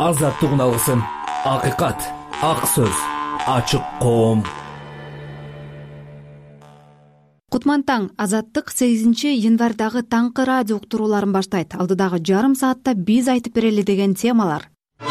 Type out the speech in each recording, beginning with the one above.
азаттык үналысын, акыйкат, ак сөз, ачык коом. Кутман таң, Азаттык 8 январдагы таңкы радио уктурууларын баштайт. Алдыдагы жарым саатта биз айтып берели деген темалар.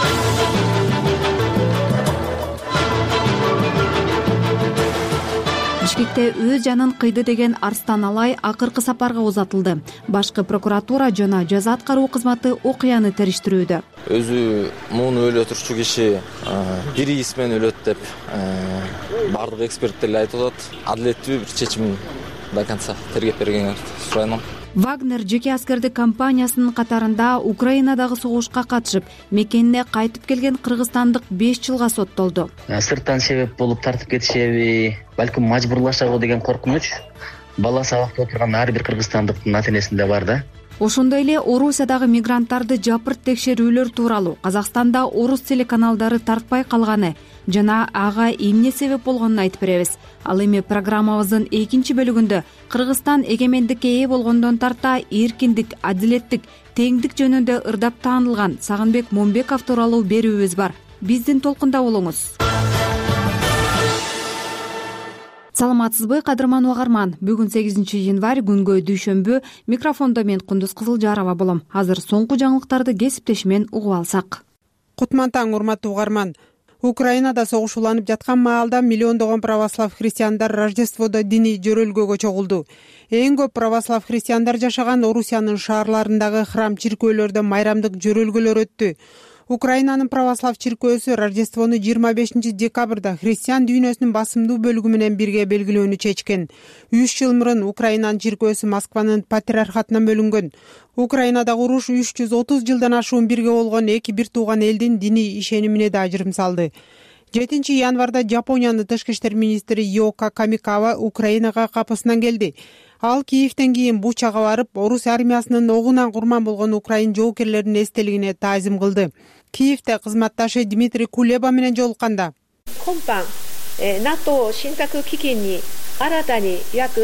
Бишкекте өз жанын кыйды деген Арстан Алай акыркы сапарга узатылды. Башкы прокуратура жана жаза аткаруу кызматы окуяны териштирүүдө. Өзү муну өлө турчу киши бир иис менен өлөт деп бардык эксперттер айтып атат. Адилеттүү бир чечим до конца тергеп бергенин сурайм. Вагнер жеке аскердик компаниясынын катарында Украинадагы согушка катышып, мекенине кайтып келген кыргызстандык 5 жылга соттолду. Сырттан себеп болуп тартып кетишеби, балким мажбурлашабы деген коркунуч бала сабакта отурган ар бир кыргызстандыктын ата-энесинде бар да. Ошондой эле Орусиядагы мигранттарды жапырт текшерүүлөр тууралуу Казакстанда орус телеканалдары тартпай калганы жана ага эмне себеп болгонун айтып беребиз. Ал эми программабыздын 2 бөлүгүндө Кыргызстан эгемендикке ээ болгондон тарта эркиндик, адилеттик, теңдик жөнүндө ырдап таанылган Сагынбек Момбеков тууралуу берүүбүз бар. Биздин толкунда болуңуз. Саламатсызбы, кадырман угарман. Бүгүн 8 январь күнгө дүйшөмбү. Микрофондо мен Кундуз Кызылжарова болом. Азыр соңку жаңылыктарды кесиптешимен угуп алсак. Кутман таң, урматтуу угарман. Украинада согуш уланып жаткан маалда миллиондогон православ христиандар Рождестводо диний жөрөлгөгө чогулду. Эң көп православ христиандар жашаган Орусиянын шаарларындагы храм чиркөөлөрдө майрамдык жөрөлгөлөр өттү. Украинанын православ чиркөөсү Рождествону 25 декабрда христиан дүйнөсүнүн басымдуу бөлүгү менен бирге белгилөөнү чечкен. 3 жыл мурун Украинанын чиркөөсү Москванын патриархатынан бөлүнгөн. Украинадагы уруш 330 жылдан ашуун бирге болгон эки бир тууган элдин диний ишенимине да ажырым салды. 7 январда Жапониянын тышкы иштер министри Йока Камикава Украинага капысынан келди. Ал Киевден кийин Бучага барып, орус армиясынын огунан курман болгон украин жоокерлеринин эстелигине таазим кылды. Киевде кызматташы Дмитрий Кулеба менен жолукканда. НАТО 信託基金に新たに約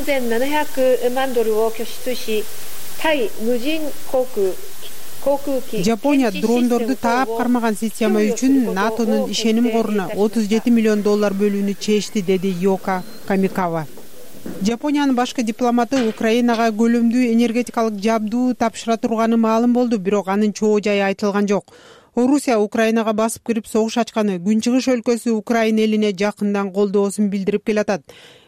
3700万ドルを拠出し、対無人航空 Жапония дрондорду таап кармаган система үчүн НАТОнун ишеним коруна 37 миллион доллар бөлүүнү чечти, деди Йока Камикава. Жапониянын башкы дипломаты Украинага көлөмдүү энергетикалык жабдуу тапшыра турганы маалым болду, бирок анын чоо жайы айтылган жок. Орусия Украинага басып кирип согуш ачканы Күнчыгыш өлкөсү Украина элине жакындан колдоосун билдирип келатат.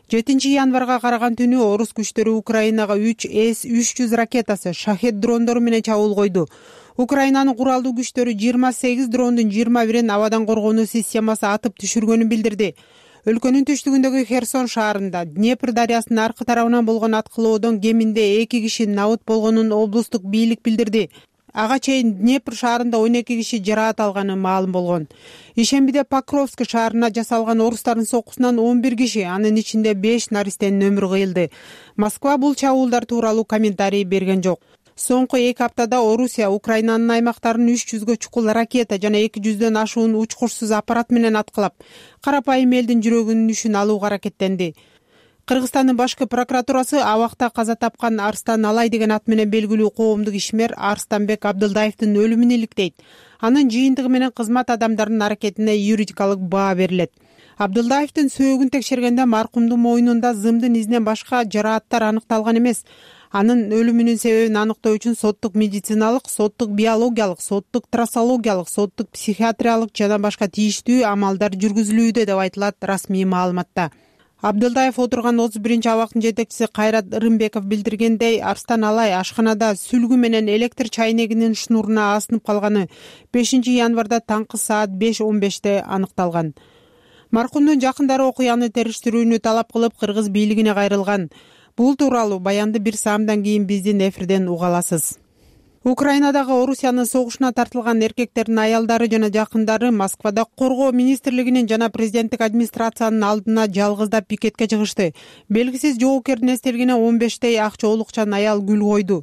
7 январга караган түнү орус күчтөрү Украинага 3 С-300 ракетасы, шахет дрондору менен чабуул койду. Украинанын куралдуу күчтөрү 28 дрондун 21-ин абадан коргонуу системасы атып түшүргөнүн билдирди. Өлкөнүн түштүгүндөгү Херсон шаарында Днепр дарыясынын аркы тарабынан болгон аткылоодон кеминде 2 киши набыт болгонун облустук бийлик билдирди. Ага чейин Днепр шаарында 12 киши жараат алганы маалым болгон. Ишембиде Покровск шаарына жасалган орустардын сокусунан 11 киши, анын ичинде 5 наристенин өмүрү кыйылды. Москва бул чабуулдар тууралуу комментарий берген жок. Соңку 2 аптада Орусия Украинанын аймактарын 300гө чукул ракета жана 200дөн ашуун учкучсуз аппарат менен аткылап, карапайым элдин жүрөгүнүн үшүн алууга аракеттенди. Кыргызстандын башкы прокуратурасы абакта каза тапкан Арстан Алай деген ат менен белгилүү коомдук ишмер Арстанбек Абдылдаевдин өлүмүн иликтейт. Анын жыйынтыгы менен кызмат адамдарынын аракетине юридикалык баа берилет. Абдылдаевдин сөөгүн текшергенде маркумдун мойнунда зымдын изинен башка жарааттар аныкталган эмес. Анын өлүмүнүн себебин аныктоо үчүн соттук медициналык, соттук биологиялык, соттук трассологиялык, соттук психиатриялык жана башка тийиштүү амалдар жүргүзүлүүдө деп айтылат расмий маалыматта. Абдылдаев отурган 31 абактын жетекчиси Кайрат Рымбеков билдиргендей, Арстан Алай ашканада сүлгү менен электр чайнегинин шнуруна асынып калганы 5 январда таңкы саат 5:15 аныкталган. Маркумдун жакындары окуяны териштирүүнү талап кылып кыргыз бийлигине кайрылган. Бул тууралуу баянды бир саамдан кийин биздин эфирден уга аласыз. Украинадагы Орусиянын согушуна тартылган эркектердин аялдары жана жакындары Москвада коргоо министрлигинин жана президенттик администрациянын алдына жалгыздап пикетке чыгышты. Белгисиз жоокердин эстелигине 15 ак жоолукчан аял гүл койду.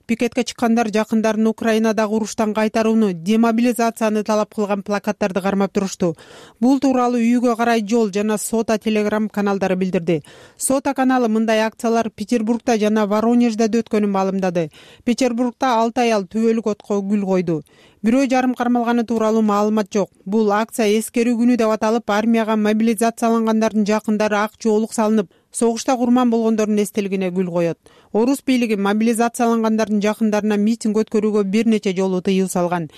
пикетке чыккандар жакындарын Украинадагы уруштан кайтарууну, демобилизацияны талап кылган плакаттарды кармап турушту. Бул тууралуу Үйгө карай жол жана Сота телеграм каналдары билдирди. Сота каналы мындай акциялар Петербургда жана Воронежде да өткөнүн маалымдады. Петербургда 6 аял түбөлүк отко гүл койду. Бирөө жарым кармалганы тууралуу маалымат жок. Бул акция эскерүү күнү деп аталып, армияга мобилизациялангандардын жакындары ак жоолук салынып, согушта курман болгондордун эстелигине гүл коет. Орус бийлиги мобилизациялангандардын жакындарына митинг өткөрүүгө бир нече жолу тыюу салган.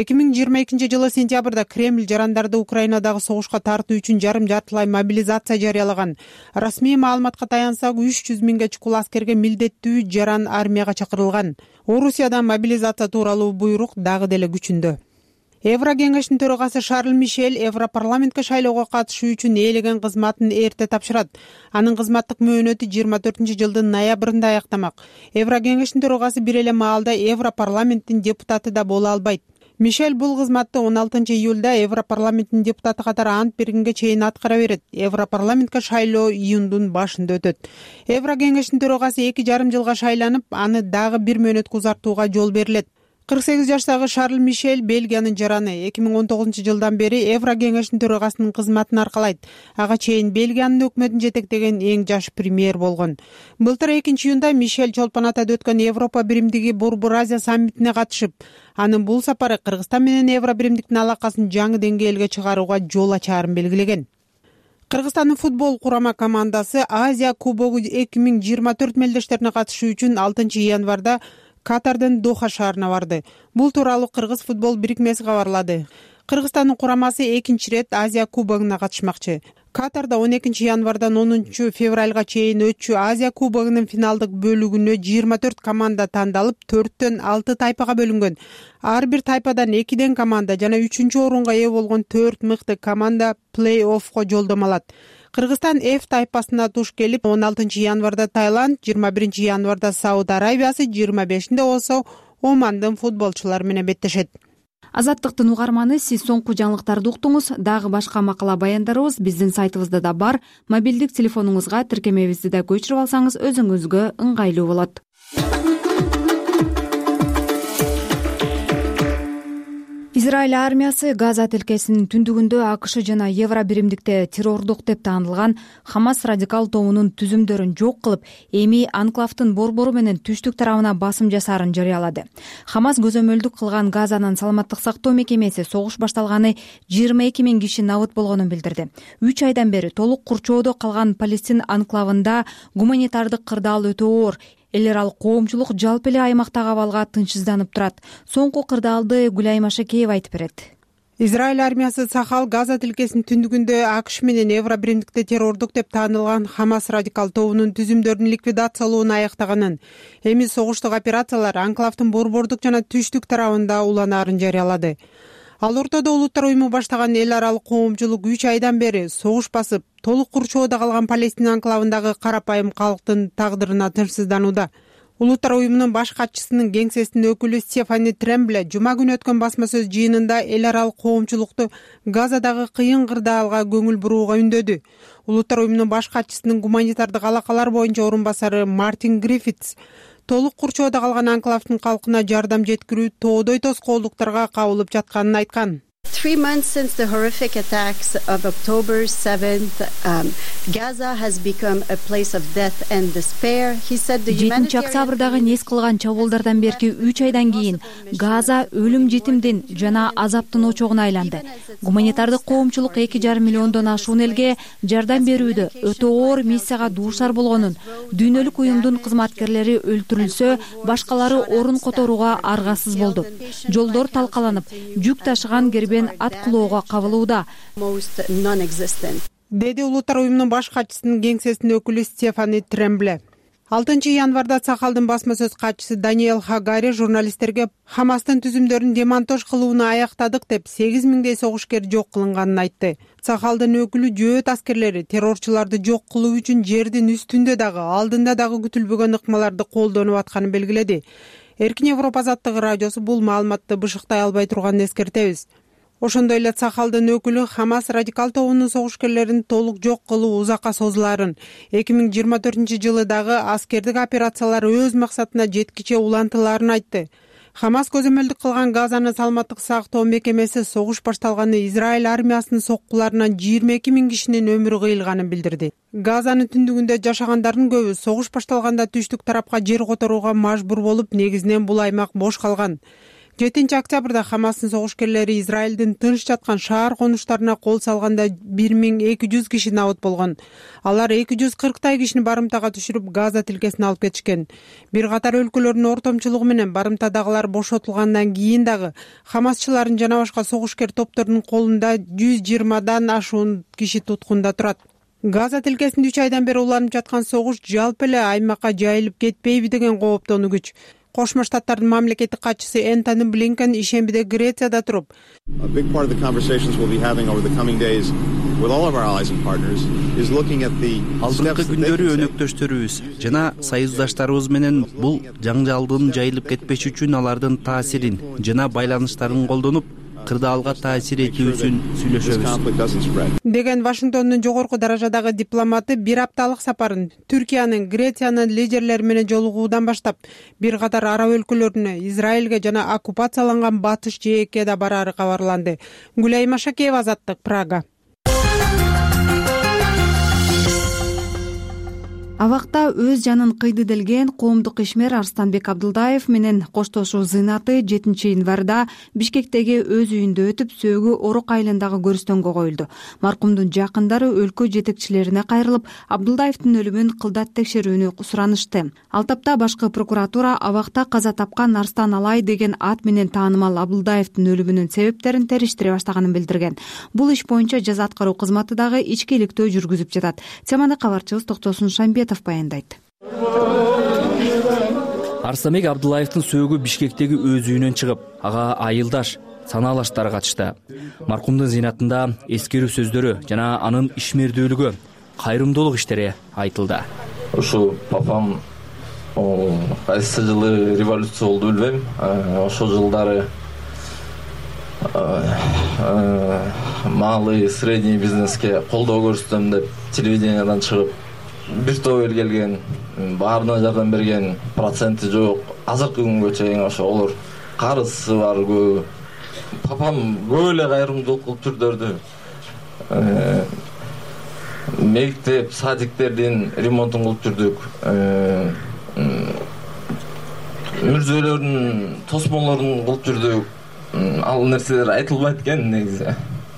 2022 жылы сентябрда Кремль жарандарды Украинадагы согушка тартуу үчүн жарым-жартылай мобилизация жарыялаган. Расмий маалыматка таянсак, 300 миңге чукул аскерге милдеттүү жаран армияга чакырылган. Орусиядан мобилизация тууралуу буйрук дагы деле күчүндө. Евро кеңешинин төрагасы Шарль Мишель Европарламентке шайлоого катышуу үчүн ээлеген кызматын эрте тапшырат. Анын кызматтык мөөнөтү 24-жылдын ноябрында аяктамак. Евро кеңешинин төрагасы бир эле маалда Европарламенттин депутаты да боло албайт. Мишель бул кызматты 16-июлда Европарламенттин депутаты катары ант бергенге чейин аткара берет. Европарламентке шайлоо июндун башында өтөт. Евро кеңешинин төрагасы 2,5 жылга шайланып, аны дагы бир мөөнөткө узартууга жол берилет. 48 жаштагы Шарль Мишель Бельгиянын жараны. 2019 жылдан бери Евро кеңешинин төрагасынын кызматын аркалайт. Ага чейин Бельгиянын өкмөтүн жетектеген эң жаш премьер болгон. Былтыр 2-июнда Мишель Чолпонатада өткөн Европа биримдиги Борбор Азия саммитине катышып, анын бул сапары Кыргызстан менен Евро биримдиктин алакасын жаңы деңгээлге чыгарууга жол ачаарын белгилеген. Кыргызстандын футбол курама командасы Азия кубогу 2024 мелдештерине катышуу үчүн 6 январда Катардын Доха шаарына барды. Бул тууралуу Кыргыз футбол бирикмеси кабарлады. Кыргызстандын курамасы 2 рет Азия кубогуна катышмакчы. Катарда 12 январдан 10 февралга чейин өтчү Азия кубогунун финалдык бөлүгүнө 24 команда тандалып, 4төн 6 тайпага бөлүнгөн. Ар бир тайпадан 2 команда жана 3-орунга ээ болгон 4 мыкты команда плей-оффко жолдомо алат. Кыргызстан F тайпасына туш келип, 16 январда Таиланд, 21 январда Сауд Арабиясы, 25-нде болсо Омандын футболчулары менен беттешет. Азаттыктын угарманы, сиз соңку жаңылыктарды уктуңуз. Дагы башка макала баяндарыбыз биздин сайтыбызда да бар. Мобилдик телефонуңузга тиркемебизди да көчүрүп алсаңыз өзүңүзгө ыңгайлуу болот. Израиль армиясы Газа тилкесинин түндүгүндө АКШ жана Евро биримдикте террордук деп таанылган Хамас радикал тобунун түзүмдөрүн жок кылып, эми анклавдын борбору менен түштүк тарабына басым жасаарын жарыялады. Хамас көзөмөлдүк кылган Газанын саламаттык сактоо мекемеси согуш башталганы 22 000 киши набыт болгонун билдирди. 3 айдан бери толук курчоодо калган Палестин анклавында гуманитардык кырдаал өтө оор. Эл аралык коомчулук жалпы эле аймактагы абалга тынчсызданып турат. Соңку кырдаалды Гүлай Машакеева айтып берет. Израиль армиясы Сахал Газа тилкесинин түндүгүндө АКШ менен Евро биримдикте террордук деп таанылган Хамас радикал тобунун түзүмдөрүн ликвидациялоону аяктаганын, эми согуштук операциялар анклавдын борбордук жана түштүк тарабында уланаарын жарыялады. Ал ортодо Улуттар уюму баштаган эл аралык коомчулук 3 айдан бери согуш басып, толук курчоодо калган Палестин анклавындагы карапайым калктын тагдырына тынчсызданууда. Улуттар уюмунун баш катчысынын кеңсесинин өкүлү Стефани Трембле жума күнү өткөн басма сөз жыйынында эл аралык коомчулукту Газадагы кыйын кырдаалга көңүл бурууга үндөдү. Улуттар уюмунун баш катчысынын гуманитардык алакалар боюнча орун басары Мартин Гриффитс толук курчоодо калган анклавдын калкына жардам жеткирүү тоодой тоскоолдуктарга кабылып жатканын айткан. 3 months since the horrific attacks of October 7th, Gaza has become a place of death and despair. He said the 7 октябрдагы нес кылган чабуулдардан берки 3 айдан кийин Газа өлүм жетимдин жана азаптын очогуна айланды. Гуманитардык коомчулук 2,5 миллиондон ашуун элге жардам берүүдө өтө оор миссияга дуушар болгонун, дүйнөлүк уюмдун кызматкерлери өлтүрүлсө, башкалары орун которууга аргасыз болду. Жолдор талкаланып, жүк ташыган кербен ат кылоого кабылууда, деди Улуттар уюмунун баш катчысынын кеңсесинин өкүлү Стефани Трембле. 6 январда Сахалдын басма сөз катчысы Даниэл Хагари журналисттерге Хамастын түзүмдөрүн демонтаж кылууну аяктадык деп 8 000 согушкер жок кылынганын айтты. Сахалдын өкүлү жөөт аскерлери террорчуларды жок кылуу үчүн жердин үстүндө дагы, алдында дагы күтүлбөгөн ыкмаларды колдонуп атканын белгиледи. Эркин Европа азаттыгы радиосу бул маалыматты бышыктай албай турганын эскертебиз. Ошондой эле Цахалдын өкүлү Хамас радикал тобунун согушкерлерин толук жок кылуу узакка созуларын, 2024-жылы дагы аскердик операциялар өз максатына жеткиче улантыларын айтты. Хамас көзөмөлдүк кылган Газаны саламаттык сактоо мекемеси согуш башталганы Израиль армиясынын соккуларынан 22 000 кишинин өмүрү кыйылганын билдирди. Газанын түндүгүндө жашагандардын көбү согуш башталганда түштүк тарапка жер которууга мажбур болуп, негизинен бул аймак бош калган. 7 октябрда Хамастын согушкерлери Израилдин тынч жаткан шаар конуштарына кол салганда 1200 киши набыт болгон. Алар 240 кишини барымтага түшүрүп, Газа тилкесине алып кетишкен. Бир катар өлкөлөрдүн ортомчулугу менен барымтадагылар бошотулгандан кийин дагы Хамасчылардын жана башка согушкер топтордун колунда 120дан ашуун киши туткунда турат. Газа тилкесинде 3 айдан бери уланып жаткан согуш жалпы эле аймакка жайылып кетпейби деген кооптонугуч. Кошмо Штаттардын мамлекеттик катчысы Энтони Блинкен ишембиде Грецияда туруп, алдыңкы күндөрү өнөктөштөрүбүз жана союздаштарыбыз менен бул жаңжалдын жайылып кетпеши үчүн алардын таасирин жана байланыштарын колдонуп, кырдаалга таасир этүүсүн сүйлөшөбүз деген Вашингтондун жогорку даражадагы дипломаты бир апталык сапарын Түркиянын, Грециянын лидерлери менен жолугуудан баштап, бир катар араб өлкөлөрүнө, Израилге жана оккупацияланган Батыш жээкке да барары кабарланды. Гүлай Машакеева, Азаттык, Прага. Абакта өз жанын кыйды делген коомдук ишмер Арстанбек Абдылдаев менен коштошуу зыйнаты 7 январда Бишкектеги өз үйүндө өтүп, сөөгү Орок айылындагы көрүстөнгө коюлду. Маркумдун жакындары өлкө жетекчилерине кайрылып, Абдылдаевдин өлүмүн кылдат текшерүүнү суранышты. Ал тапта башкы прокуратура абакта каза тапкан Арстан Алай деген ат менен таанымал Абдылдаевдин өлүмүнүн себептерин териштире баштаганын билдирген. Бул иш боюнча жаза аткаруу кызматы дагы ички иликтөө жүргүзүп жатат. Теманы кабарчыбыз Токтосун Шамбетов баяндайт. Арстанбек Абдылдаевдин сөөгү Бишкектеги өз үйүнөн чыгып, ага айылдаш, санаалаштар катышты. Маркумдун зыйнатында эскерүү сөздөрү жана анын ишмердүүлүгү, кайрымдуулук иштери айтылды. Ушу папам кайсы жылы революция болду билбейм. Ошол жылдары малый, средний бизнеске колдоо көрсөтөм деп телевидениядан чыгып, бир топ эл келген, баарына жардам берген, проценти жок. Азыркы күнгө чейин ошолор карызы бар көп. Папам көп эле кайрымдуулук кылып түрдөрдү. Мектеп, садиктердин ремонтун кылып түрдүк. Мүрзөлөрдүн тосмолорун кылып түрдүк. Ал нерселер айтылбайт экен негизи.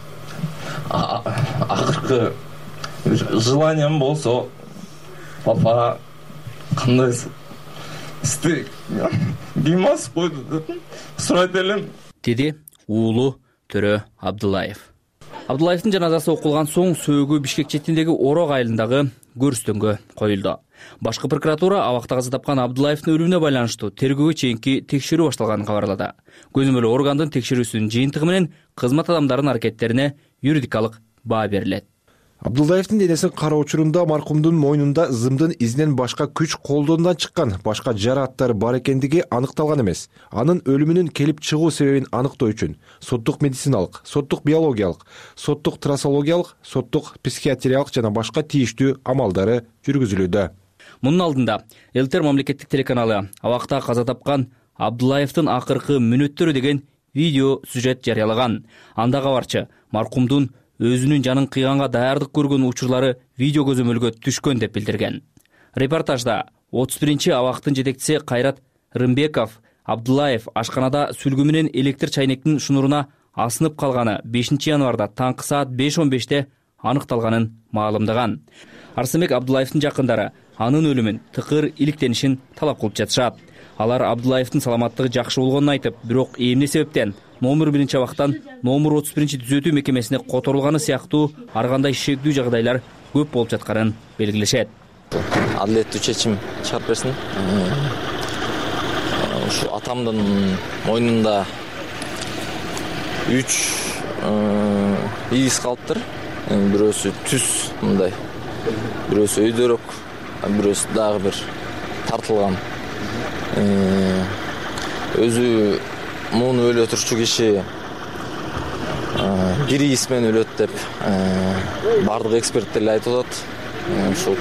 Акыркы желанием болсо, папа кандай истек бимас койду деп сурайт элем, деди уулу Төрө Абдылдаев. Абдылдаевдин жаназасы окулган соң сөөгү Бишкек четиндеги Орок айылындагы көрүстөнгө коюлду. Башкы прокуратура абакта каза тапкан Абдылдаевдин өлүмүнө байланыштуу тергөөгө чейинки текшерүү башталганын кабарлады. Көзөмөл органдын текшерүүсүнүн жыйынтыгы менен кызмат адамдарынын аракеттерине юридикалык баа берилет. Абдылдаевдин денесин кароо учурунда маркумдун мойнунда зымдын изинен башка күч колдондон чыккан, башка жарааттар бар экендиги аныкталган эмес. Анын өлүмүнүн келип чыгуу себебин аныктоо үчүн соттук медициналык, соттук биологиялык, соттук трассологиялык, соттук психиатриялык жана башка тийиштүү амалдары жүргүзүлүүдө. Мунун алдында ЛТР мамлекеттик телеканалы абакта каза тапкан Абдылдаевдин акыркы мүнөттөрү деген видео сюжет жарыялаган. Анда кабарчы маркумдун өзүнүн жанын кыйганга даярдык көргөн учурлары видео көзөмөлгө түшкөн деп билдирген. Репортажда 31-чи абактын жетекчиси Кайрат Рымбеков Абдылдаев ашканада сүлгү менен электр чайнектин шнуруна асынып калганы 5 январда таңкы саат 5:15 аныкталганын маалымдаган. Арстанбек Абдылдаевдин жакындары анын өлүмүн тыкыр иликтенишин талап кылып жатышат. Алар Абдылдаевдин саламаттыгы жакшы болгонун айтып, бирок эмне себептен номер 1 абактан номер 31 түзөтүү мекемесине которулганы сыяктуу ар кандай шектүү жагдайлар көп болуп жатканын белгилешет. Адилеттүү чечим чыгарып берсин. Ушу атамдын мойнунда 3 из калыптыр. Бирөөсү түз мындай, бирөөсү өйдөрөк, бирөөсү дагы бир тартылган. Өзү муну өлө турчу киши кризис менен өлөт деп бардык эксперттер эле айтып атат. Ушул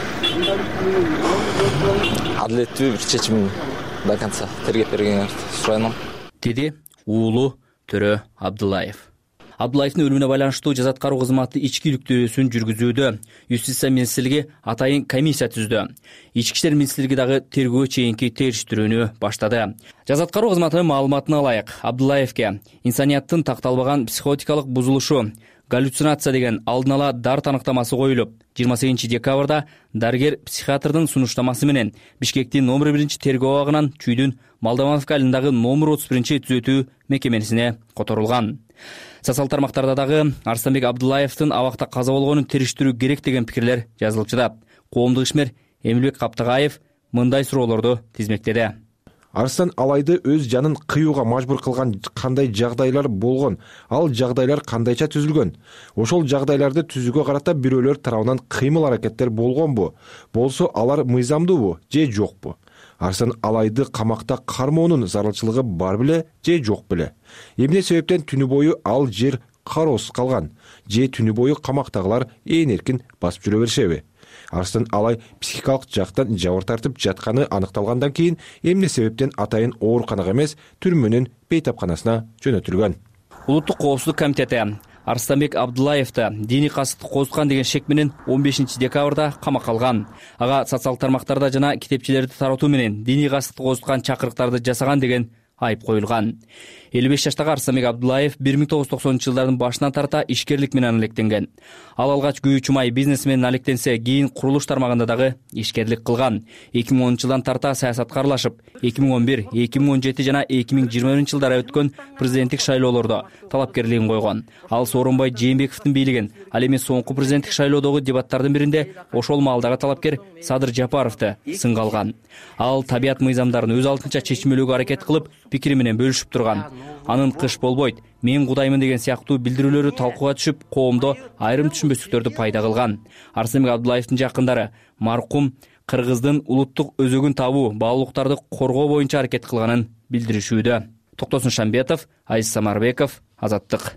адилеттүү бир чечим до конца тергеп бергениңерди сурайм, деди уулу Төрө Абдуллаев. Абдуллаевдин өлүмүнө байланыштуу жаза аткаруу кызматы ички иликтөөсүн жүргүзүүдө. Юстиция министрлиги атайын комиссия түздү. Ички иштер министрлиги дагы тергөө чейинки териштирүүнү баштады. Жаза аткаруу кызматынын маалыматына алайык, Абдуллаевке инсанияттын такталбаган психотикалык бузулушу, галлюцинация деген алдын ала дарт аныктамасы коюлуп, 28 декабрда дарыгер психиатрдын сунуштамасы менен Бишкектин номер 1 тергөө абагынан Чүйдүн Молдовановка айылындагы номер 31 түзөтүү мекемесине которулган. Социал тармактарда дагы Арстанбек Абдуллаевдин абакта каза болгонун териштирүү керек деген пикирлер жазылып жатат. Коомдук ишмер Эмилбек Каптагаев мындай суроолорду тизмектеди. Арстан Алайды өз жанын кыюуга мажбур кылган кандай жагдайлар болгон, ал жагдайлар кандайча түзүлгөн? Ошол жагдайларды түзүүгө карата бирөөлөр тарабынан кыймыл аракеттер болгонбу? Болсо алар мыйзамдуубу же жокпу? Арстан Алайды камакта кармоонун зарылчылыгы бар беле же жок беле? Эмне себептен түнү бою ал жер кароосуз калган? Же түнү бою камактагылар эркин басып жүрө беришеби? Арстан Алай психикалык жактан жабыр тартып жатканы аныкталгандан кийин эмне себептен атайын ооруканага эмес, түрмөнүн бейтапканасына жөнөтүлгөн? Улуттук коопсуздук комитети Арстанбек Абдуллаевди диний касыттык козуткан деген шек менен 15 декабрда камакка алган. Ага социал тармактарда жана китепчелерди таратуу менен диний касыттык козуткан чакырыктарды жасаган деген айып коюлган. 55 жаштагы Арстанбек Абдуллаев 1990-жылдардын башынан тарта ишкерлик менен алектенген. Ал алгач күйүүчү май бизнес менен алектенсе, кийин курулуш тармагында дагы ишкерлик кылган. 2010-жылдан тарта саясатка аралашып, 2011, 2017 жана 2021-жылдары өткөн президенттик шайлоолордо талапкерлигин койгон. Ал Сооронбай Жээнбековдун бийлигин, ал эми соңку президенттик шайлоодогу дебаттардын биринде ошол маалдагы талапкер Садыр Жапаровду сынга алган. Ал табият мыйзамдарын өз алдынча чечмелөөгө аракет кылып, пикири менен бөлүшүп турган. Анын кыш болбойт, мен Кудаймын деген сыяктуу билдирүүлөрү талкууга түшүп, коомдо айрым түшүнбөстүктөрдү пайда кылган. Арстанбек Абдуллаевдин жакындары маркум Кыргыздын улуттук өзөгүн табуу, баалуулуктарды коргоо боюнча аракет кылганын билдиришүүдө. Токтосун Шамбетов, Азиз Самарбеков, Азаттык.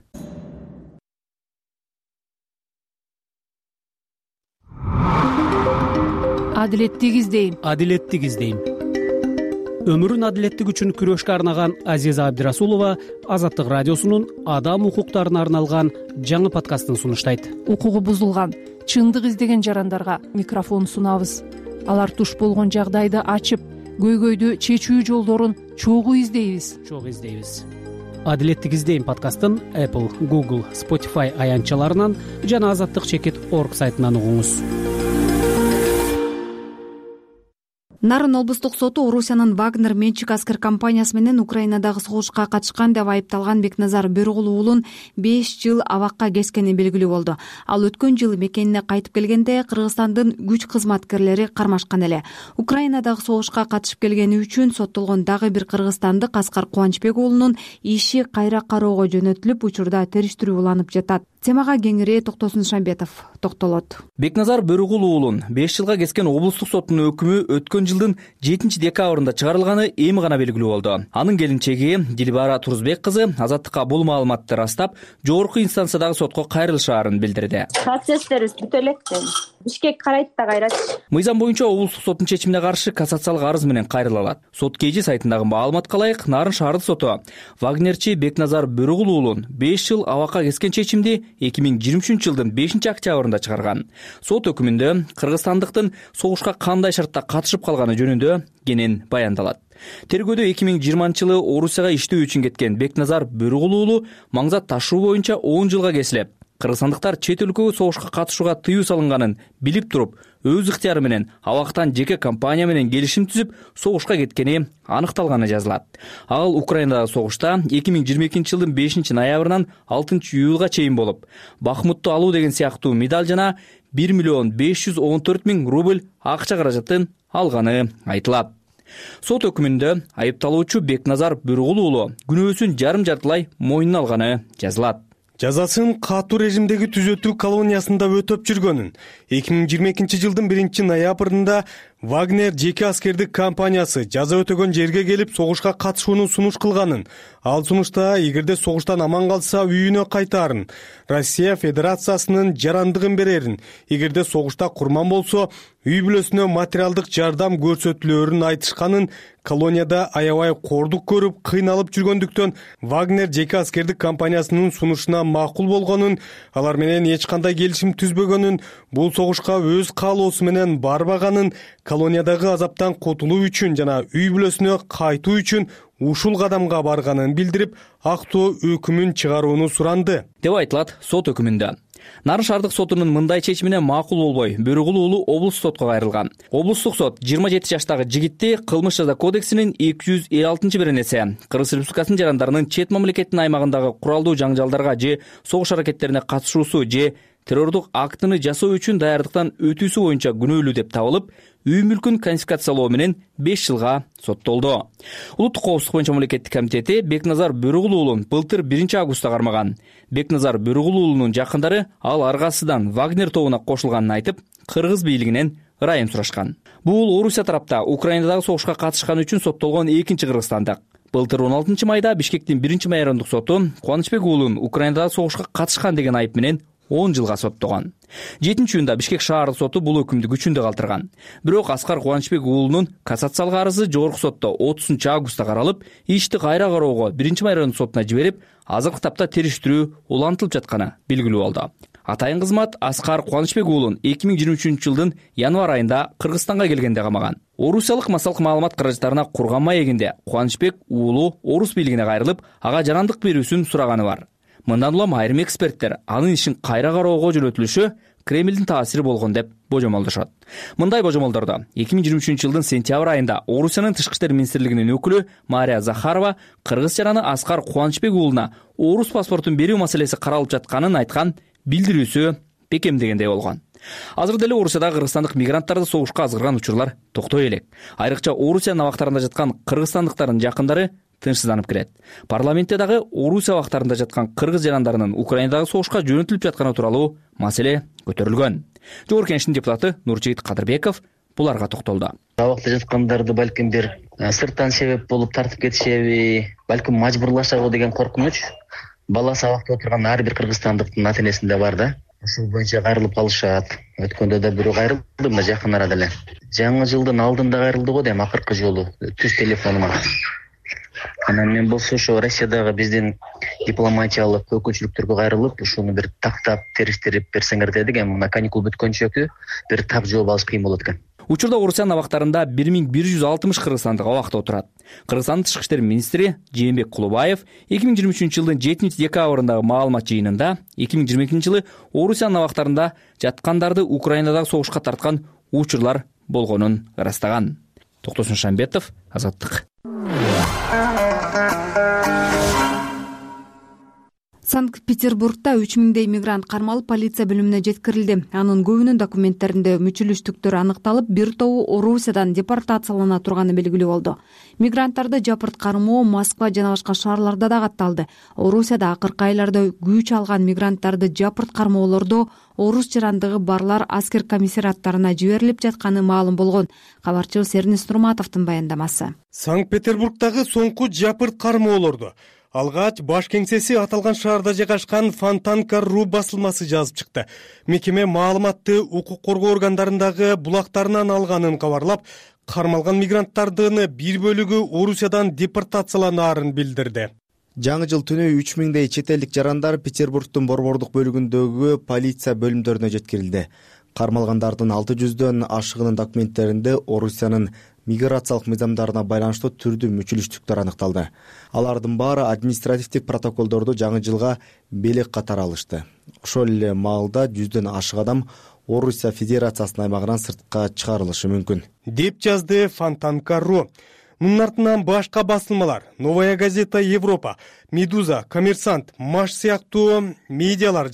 Адилеттик издейм. Адилеттик издейм. Өмүрүн адилеттик үчүн күрөшкө арнаган Азиза Абдирасулова Азаттык радиосунун адам укуктарына арналган жаңы подкастын сунуштайт. Укугу бузулган, чындык издеген жарандарга микрофон сунабыз. Алар туш болгон жагдайды ачып, көйгөйдү чечүү жолдорун чогуу издейбиз. Адилеттик издейм подкастын Apple, Google, Spotify аянтчаларынан жана azattik.org сайтынан угуңуз. Нарын облустук соту Орусиянын Вагнер менчик аскер компаниясы менен Украинадагы согушка катышкан деп айыпталган Бекназар Бөргул уулун 5 жыл абакка кескени белгилүү болду. Ал өткөн жылы мекенине кайтып келгенде Кыргызстандын күч кызматкерлери кармашкан эле. Украинадагы согушка катышып келгени үчүн соттолгон дагы бир кыргызстандык Аскар Кубанычбек уулунун иши кайра кароого жөнөтүлүп, учурда териштирүү уланып жатат. Темага кеңири Токтосун Шамбетов токтолот. Бекназар Бөргул уулун 5 жылга кескен облустук соттун өкүмү өткөн жылдын 7 декабрында чыгарылганы эми гана белгилүү болду. Анын келинчеги Дилбара Турузбек кызы Азаттыкка бул маалыматты растап, жогорку инстанциядагы сотко кайрылышаарын билдирди. Процесстерибиз бүтө элек. Бишкек карайт да кайрат. Мыйзам боюнча облустук соттун чечимине каршы кассациялык арыз менен кайрыла алат. Сот KG сайтындагы маалыматка ылайык, Нарын шаардык соту Вагнерчи Бекназар Бөргул уулун 5 жыл абакка кескен чечимди 2023 жылдын 5 октябрында чыгарган. Сот өкүмүндө кыргызстандыктын согушка кандай шартта катышып калганы жөнүндө кенен баяндалат. Тергөөдө 2020 жылы Орусияга иштөө үчүн кеткен Бекназар Бөргул уулу маңзат ташуу боюнча 10 жылга кесилип, кыргызстандыктар чет өлкөгө согушка катышууга тыюу салынганын билип туруп, өз ыктыяры менен абактан жеке компания менен келишим түзүп, согушка кеткени аныкталганы жазылат. Ал Украинадагы согушта 2022 жылдын 5 ноябрынан 6 июлга чейин болуп, Бахмутту алуу деген сыяктуу медаль жана 1 514 000 рубль акча каражатын алганы айтылат. Сот өкүмүндө айыпталуучу Бекназар Бөргул уулу күнөөсүн жарым-жартылай мойнуна алганы жазылат. Жазасын катуу режимдеги түзөтүү колониясында өтөп жүргөнүн 2022 жылдын 1 ноябрында Вагнер жеке аскердик компаниясы жаза өтөгөн жерге келип согушка катышууну сунуш кылганын, ал сунушта эгерде согуштан аман калса үйүнө кайтаарын, Россия Федерациясынын жарандыгын берерин, эгерде согушта курман болсо үй бүлөсүнө материалдык жардам көрсөтүлөөрүн айтышканын, колонияда аябай кордук көрүп кыйналып жүргөндүктөн Вагнер жеке аскердик компаниясынын сунушуна макул болгонун, алар менен эч кандай келишим түзбөгөнүн, бул согушка өз каалоосу менен барбаганын, колониядагы азаптан кутулуу үчүн жана үй бүлөсүнө кайтуу үчүн ушул кадамга барганын билдирип, актоо өкүмүн чыгарууну суранды деп айтылат сот өкүмүндө. Нарын шаардык сотунун мындай чечимине макул болбой, Бөрүгүл уулу облустук сотко кайрылган. Облустук сот 27 жаштагы жигитти кылмыш жаза кодексинин 256-беренеси Кыргыз Республикасынын жарандарынын чет мамлекеттин аймагындагы куралдуу жаңжалдарга же согуш аракеттерине катышуусу же террордук актыны жасоо үчүн даярдыктан өтүүсү боюнча күнөөлүү деп табылып, үй мүлкүн конфискациялоо менен 5 жылга соттолду. Улуттук коопсуздук боюнча мамлекеттик комитети Бекназар Бөрүгүл уулун былтыр 1-августта кармаган. Бекназар Бөрүгүл уулунун жакындары ал аргасыдан Вагнер тобуна кошулганын айтып, кыргыз бийлигинен ырайым сурашкан. Бул Орусия тарапта Украинадагы согушка катышканы үчүн соттолгон экинчи кыргызстандык. Былтыр 16 майда Бишкектин 1-майрандык соту Кубанычбек уулун Украинадагы согушка катышкан деген айып менен 10 жылга соттогон. 7-июнда Бишкек шаардык соту бул өкүмдү күчүндө калтырган. Бирок Аскар Кубанычбек уулунун кассациялык арызы жогорку сотто 30-августта каралып, ишти кайра кароого 1-майрандык сотуна жиберип, азыркы тапта териштирүү улантылып жатканы белгилүү болду. Атайын кызмат Аскар Кубанычбек уулун 2023-жылдын январь айында Кыргызстанга келгенде камаган. Орусиялык массалык маалымат каражаттарына курган маегинде Кубанычбек уулу орус бийлигине кайрылып, ага жарандык берүүсүн сураганы бар. Мындан улам айрым эксперттер анын ишин кайра кароого жөнөтүлүшү Кремлдин таасири болгон деп божомолдошот. Мындай божомолдордо 2023-жылдын сентябрь айында Орусиянын тышкы иштер министрлигинин өкүлү Мария Захарова кыргыз жараны Аскар Кубанычбек уулуна орус паспортун берүү маселеси каралып жатканын айткан билдирүүсү бекемдегендей болгон. Азыр деле Орусияда кыргызстандык мигранттарды согушка азгырган учурлар токтой элек. Айрыкча Орусия абактарында жаткан кыргызстандыктардын жакындары тынчсызданып келет. Парламентте дагы Орусия абактарында жаткан кыргыз жарандарынын Украинадагы согушка жөнөтүлүп жатканы тууралуу маселе көтөрүлгөн. Жогорку Кеңештин депутаты Нуржигит Кадырбеков буларга токтолду. Абакта жаткандарды балким бир сырттан себеп болуп тартып кетишеби, балким мажбурлашабы деген коркунуч баласы абакта отурган ар бир кыргызстандыктын ата-энесинде бар да. Ушул боюнча кайрылып калышат. Өткөндө да бирөө кайрылды мына жакын арада эле. Жаңы жылдын алдында кайрылды го дейм, акыркы жолу түз телефонума. Анан мен болсо ошо Россиядагы биздин дипломатиялык өкүлчүлүктөргө кайрылып, ушуну бир тактап териштирип берсеңер дедик. Эми мына каникул бүткөнчөкү бир тап жооп алыш кыйын болот экен. Учурда Орусиянын абактарында 1160 кыргызстандык абакта отурат. Кыргызстандын тышкы иштер министри Жээнбек Кулубаев 2023-жылдын 7-декабрындагы маалымат жыйынында 2022-жылы Орусиянын абактарында жаткандарды Украинадагы согушка тарткан учурлар болгонун ырастаган. Токтосун Шамбетов, Азаттык. Санкт-Петербургда 3000дей мигрант кармалып полиция бөлүмүнө жеткирилди. Анын көбүнүн документтеринде мүчүлүштүктөр анықталып, бир тобу Орусиядан депортациялана турганы белгилүү болду. Мигранттарды жапырт кармоо Москва жана башка шаарларда да катталды. Орусияда акыркы айларда күч алган мигранттарды жапырт кармоолордо орус жарандыгы барлар аскер комиссариаттарына жиберилип жатканы маалым болгон. Кабарчыбыз Эрнест Нурматовдун баяндамасы. Санкт-Петербургдагы соңку жапырт кармоолорду алгач баш кеңсеси аталган шаарда жайгашкан Фонтанка.ру басылмасы жазып чыкты. Мекеме маалыматты укук коргоо органдарындагы булактарынан алганын кабарлап, кармалган мигранттардын бир бөлүгү Орусиядан депортацияланаарын билдирди. Жаңы жыл түнү 3000дей чет элдик жарандар Петербургдун борбордук бөлүгүндөгү полиция бөлүмдөрүнө жеткирилди. Кармалгандардын 600дөн ашыгынын документтеринде Орусиянын миграциялык мыйзамдарына байланыштуу түрдүү мүчүлүштүктөр аныкталды. Алардын баары административдик протоколдорду жаңы жылга белек катары алышты. Ошол эле маалда 100дөн ашык адам Орусия Федерациясынын аймагынан сыртка чыгарылышы мүмкүн, деп жазды Фонтанка.ру. Мунун артынан башка басылмалар Новая газета Европа, Медуза, Коммерсант, Маш сыяктуу медиалар жана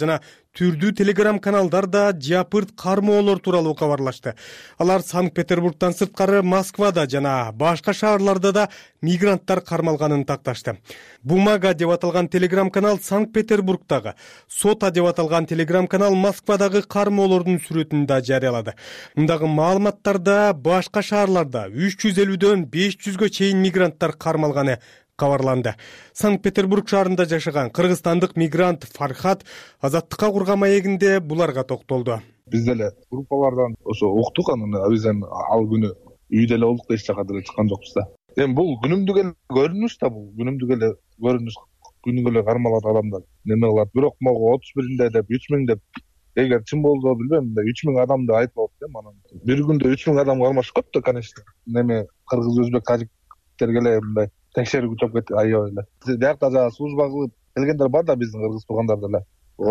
түрдүү телеграм каналдарда жапырт кармоолор тууралуу кабарлашты. Алар Санкт-Петербургтан сырткары Москвада жана башка шаарларда да мигранттар кармалганын такташты. Бумага деп аталган телеграм канал Санкт-Петербургдагы, Сота деп аталган телеграм канал Москвадагы кармоолордун сүрөтүн да жарыялады. Мындагы маалыматтарда башка шаарларда 350дөн 500гө чейин мигранттар кармалганы кабарланды. Санкт-Петербург шаарында жашаган кыргызстандык мигрант Фархат Азаттыкка курган маегинде буларга токтолду. Биз деле группалардан ошо уктук, анан бизден ал күнү үйдө эле болдук да, эч жака деле чыккан жокпуз да. Эми бул күнүмдүк эле көрүнүш да, бул күнүмдүк эле көрүнүш, күнүгө эле кармалат адамдар неме кылат. Бирок могу 31-нде деп 3000 деп, эгер чын болсо билбейм, 3000 адамды айтып атып эм, анан бир күндө 3000 адам кармаш көп да, конечно. Неме кыргыз, өзбек, тажиктерге эле мындай текшерүү күчөп кетти аябай эле. Биякта жана служба кылып келгендер бар да, биздин кыргыз туугандар деле.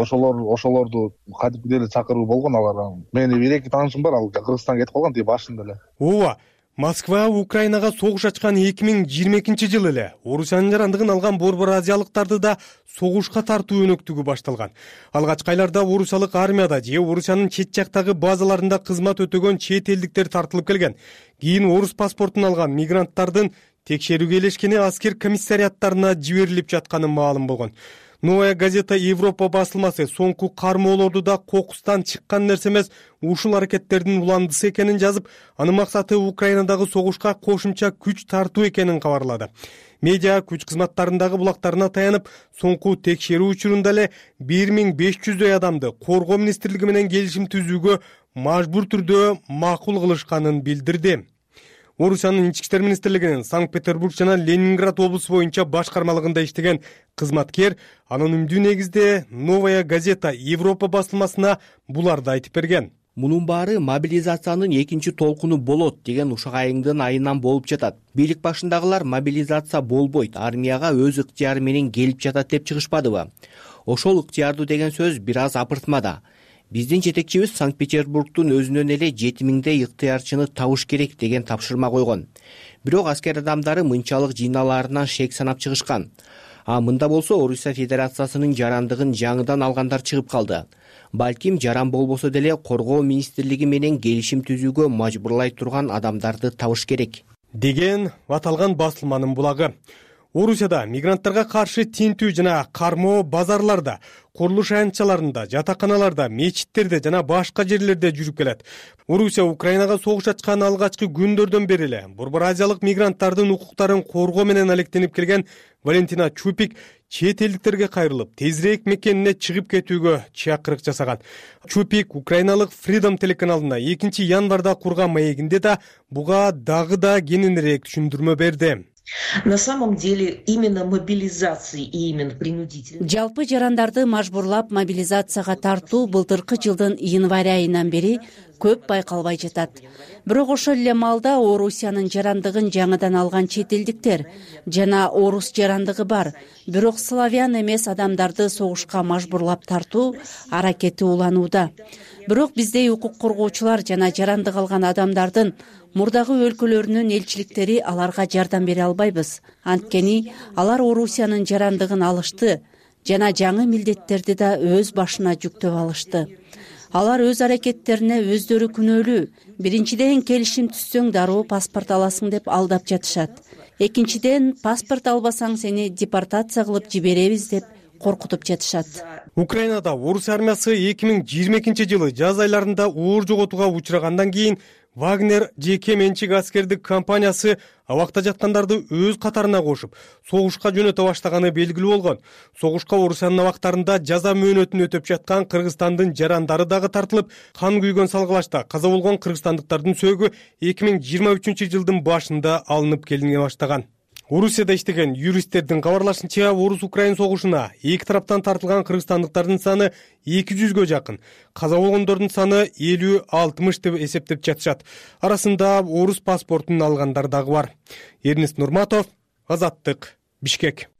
Ошолорду кадимки эле чакыруу болгон алар. Менин бир-эки таанышым бар, ал Кыргызстанга кетип калган тиги башында эле. Ооба, Москва Украинага согуш ачкан 2022-жылы эле Орусиянын жарандыгын алган борбор азиялыктарды да согушка тартуу өнөктүгү башталган. Алгачкы айларда орусиялык армияда же Орусиянын чет жактагы базаларында кызмат өтөгөн чет элдиктер тартылып келген. Кийин орус паспортун алган мигранттардын текшерүүгө элешкени аскер комиссариаттарына жиберилип жатканы маалым болгон. Новая газета Европа басылмасы соңку кармоолорду да кокустан чыккан нерсе эмес, ушул аракеттердин уландысы экенин жазып, анын максаты Украинадагы согушка кошумча күч тартуу экенин кабарлады. Медиа күч кызматтарындагы булактарына таянып, соңку текшерүү учурунда эле 1500дөй адамды коргоо министрлиги менен келишим түзүүгө мажбур түрдө макул кылышканын билдирди. Орусиянын ички иштер министрлигинин Санкт-Петербург жана Ленинград облусу боюнча башкармалыгында иштеген кызматкер анонимдүү негизде Новая газета Европа басылмасына буларды айтып берген. Мунун баары мобилизациянын экинчи толкуну болот деген ушак айыңдын айынан болуп жатат. Бийлик башындагылар мобилизация болбойт, армияга өз ыктыяры менен келип жатат деп чыгышпадыбы? Ошол ыктыярдуу деген сөз бир аз апыртмада. Биздин жетекчибиз Санкт-Петербургдун өзүнөн эле 7000дей ыктыярчыны табыш керек деген тапшырма койгон. Бирок аскер адамдары мынчалык жыйналаарынан шек санап чыгышкан. Мында болсо Орусия Федерациясынын жарандыгын жаңыдан алгандар чыгып калды. Балким жаран болбосо деле коргоо министрлиги менен келишим түзүүгө мажбурлай турган адамдарды табыш керек деген аталган басылманын булагы. Орусияда мигранттарга каршы тинтүү жана кармоо базарларда, курулуш аянтчаларында, жатаканаларда, мечиттерде жана башка жерлерде жүрүп келет. Орусия Украинага согуш ачкан алгачкы күндөрдөн бери эле борбор азиялык мигранттардын укуктарын коргоо менен алектенип келген Валентина Чупик чет элдиктерге кайрылып, тезирээк мекенине чыгып кетүүгө чакырык жасаган. Чупик украиналык Freedom телеканалына 2 январда курган маегинде да буга дагы да кененирээк түшүндүрмө берди. На самом деле именно мобилизации и именно принудительно. Жалпы жарандарды мажбурлап мобилизацияга тартуу былтыркы жылдын январь айынан бери көп байкалбай жатат. Бирок ошол эле маалда Орусиянын жарандыгын жаңыдан алган чет элдиктер жана орус жарандыгы бар, бирок славян эмес адамдарды согушка мажбурлап тартуу аракети уланууда. Бирок биздей укук коргоочулар жана жарандык алган адамдардын мурдагы өлкөлөрүнүн элчиликтери аларга жардам бере албайбыз. Анткени алар Орусиянын жарандыгын алышты жана жаңы милдеттерди да өз башына жүктөп алышты. Алар өз аракеттерине өздөрү күнөөлүү. Биринчиден келишим түзсөң дароо паспорт аласың деп алдап жатышат. Экинчиден паспорт албасаң сени депортация кылып жиберебиз деп коркутуп жатышат. Украинада орус армиясы 2022-жылы жаз айларында оор жоготууга учрагандан кийин Вагнер жеке менчик аскердик компаниясы абакта жаткандарды өз катарына кошуп, согушка жөнөтө баштаганы белгилүү болгон. Согушка Орусиянын абактарында жаза мөөнөтүн өтөп жаткан Кыргызстандын жарандары дагы тартылып, кан күйгөн салгылашта каза болгон кыргызстандыктардын сөөгү 2023-жылдын башында алынып келине баштаган. Орусияда иштеген юристтердин кабарлашынча, орус-украин согушуна эки тараптан тартылган кыргызстандыктардын саны 200гө жакын. Каза болгондордун саны 50-60 деп эсептеп жатышат. Арасында орус паспортун алгандар дагы бар. Эрнест Нурматов, Азаттык, Бишкек.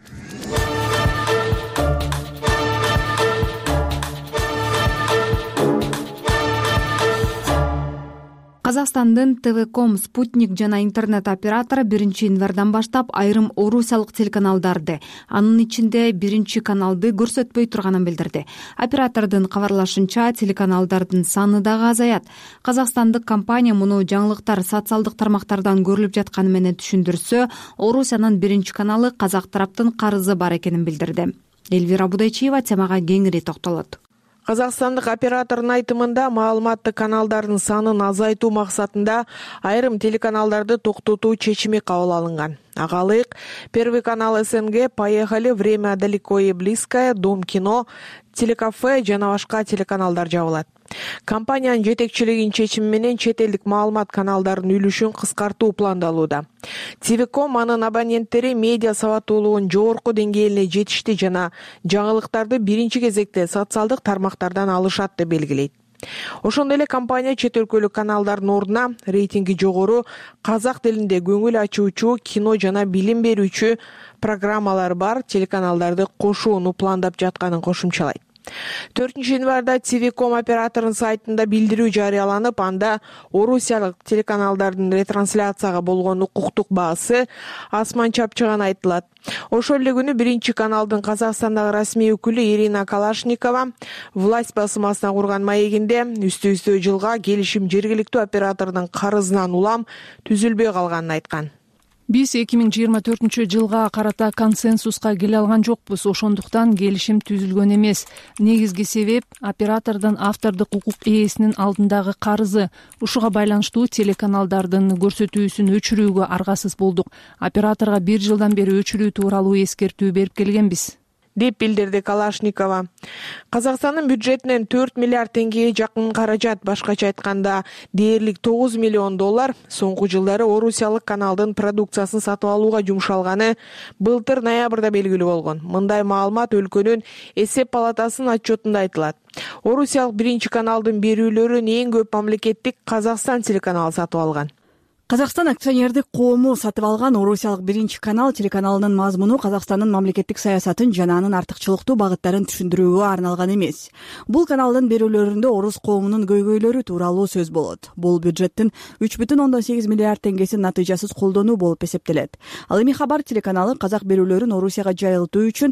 Казакстандын ТВ-ком, Спутник жана интернет оператору 1-январдан баштап айрым орусиялык телеканалдарды, анын ичинде 1-каналды көрсөтпөй турганын билдирди. Оператордун кабарлашынча, телеканалдардын саны дагы азаят. Казакстандык компания муну жаңылыктар социалдык тармактардан көрүлүп жатканы менен түшүндүрсө, Орусиянын 1-каналы казак тараптын карызы бар экенин билдирди. Элвира Будайчиева темага кеңири токтолот. Казакстандык оператордун айтымында маалыматтык каналдардын санын азайтуу максатында айрым телеканалдарды токтотуу чечими кабыл алынган. Ага ылайык Первый канал СНГ, Поехали, Время далеко и близкое, Дом кино, Телекафе жана башка телеканалдар жабылат. Компаниянын жетекчилигинин чечими менен чет элдик маалымат каналдарынын үлүшүн кыскартуу пландалууда. ТВ-ком анын абоненттери медиа сабаттуулугунун жогорку деңгээлине жетишти жана жаңылыктарды биринчи кезекте социалдык тармактардан алышат деп белгилейт. Ошондой эле компания чет өлкөлүк каналдардын ордуна рейтинги жогору, казак тилинде көңүл ачуучу, кино жана билим берүүчү программалар бар телеканалдарды кошууну пландап жатканын кошумчалайт. 4-январда ТВ-ком операторунун сайтында билдирүү жарыяланып, анда орусиялык телеканалдардын ретрансляцияга болгон укуктук баасы асман чапчыганы айтылат. Ошол эле күнү 1-каналдын Казакстандагы расмий өкүлү Ирина Калашникова власть басмасына курган маегинде үстү-үстү жылга келишим жергиликтүү оператордун карызынан улам түзүлбөй калганын айткан. Биз 2024-жылга карата консенсуска келе алган жокпуз, ошондуктан келишим түзүлгөн эмес. Негизги себеп оператордун автордук укук ээсинин алдындагы карызы. Ушуга байланыштуу телеканалдардын көрсөтүүсүн өчүрүүгө аргасыз болдук. Операторго 1 жылдан бери өчүрүү тууралуу эскертүү берип келгенбиз, деп билдирди Калашникова. Казакстандын бюджетинен 4 миллиард теңгеге жакын каражат, башкача айтканда дээрлик $9 миллион соңку жылдары орусиялык каналдын продукциясын сатып алууга жумшалганы былтыр ноябрда белгилүү болгон. Мындай маалымат өлкөнүн эсеп палатасынын отчетунда айтылат. Орусиялык 1-каналдын берүүлөрүн эң көп мамлекеттик Казакстан телеканалы сатып алган. Казакстан акционердик коому сатып алган орусиялык 1-канал телеканалынын мазмуну Казакстандын мамлекеттик саясатын жана анын артыкчылыктуу багыттарын түшүндүрүүгө арналган эмес. Бул каналдын берүүлөрүндө орус коомунун көйгөйлөрү тууралуу сөз болот. Бул бюджеттин 3,8 миллиард теңгесин натыйжасыз колдонуу болуп эсептелет. Ал эми Хабар телеканалы казак берүүлөрүн Орусияга жайылтуу үчүн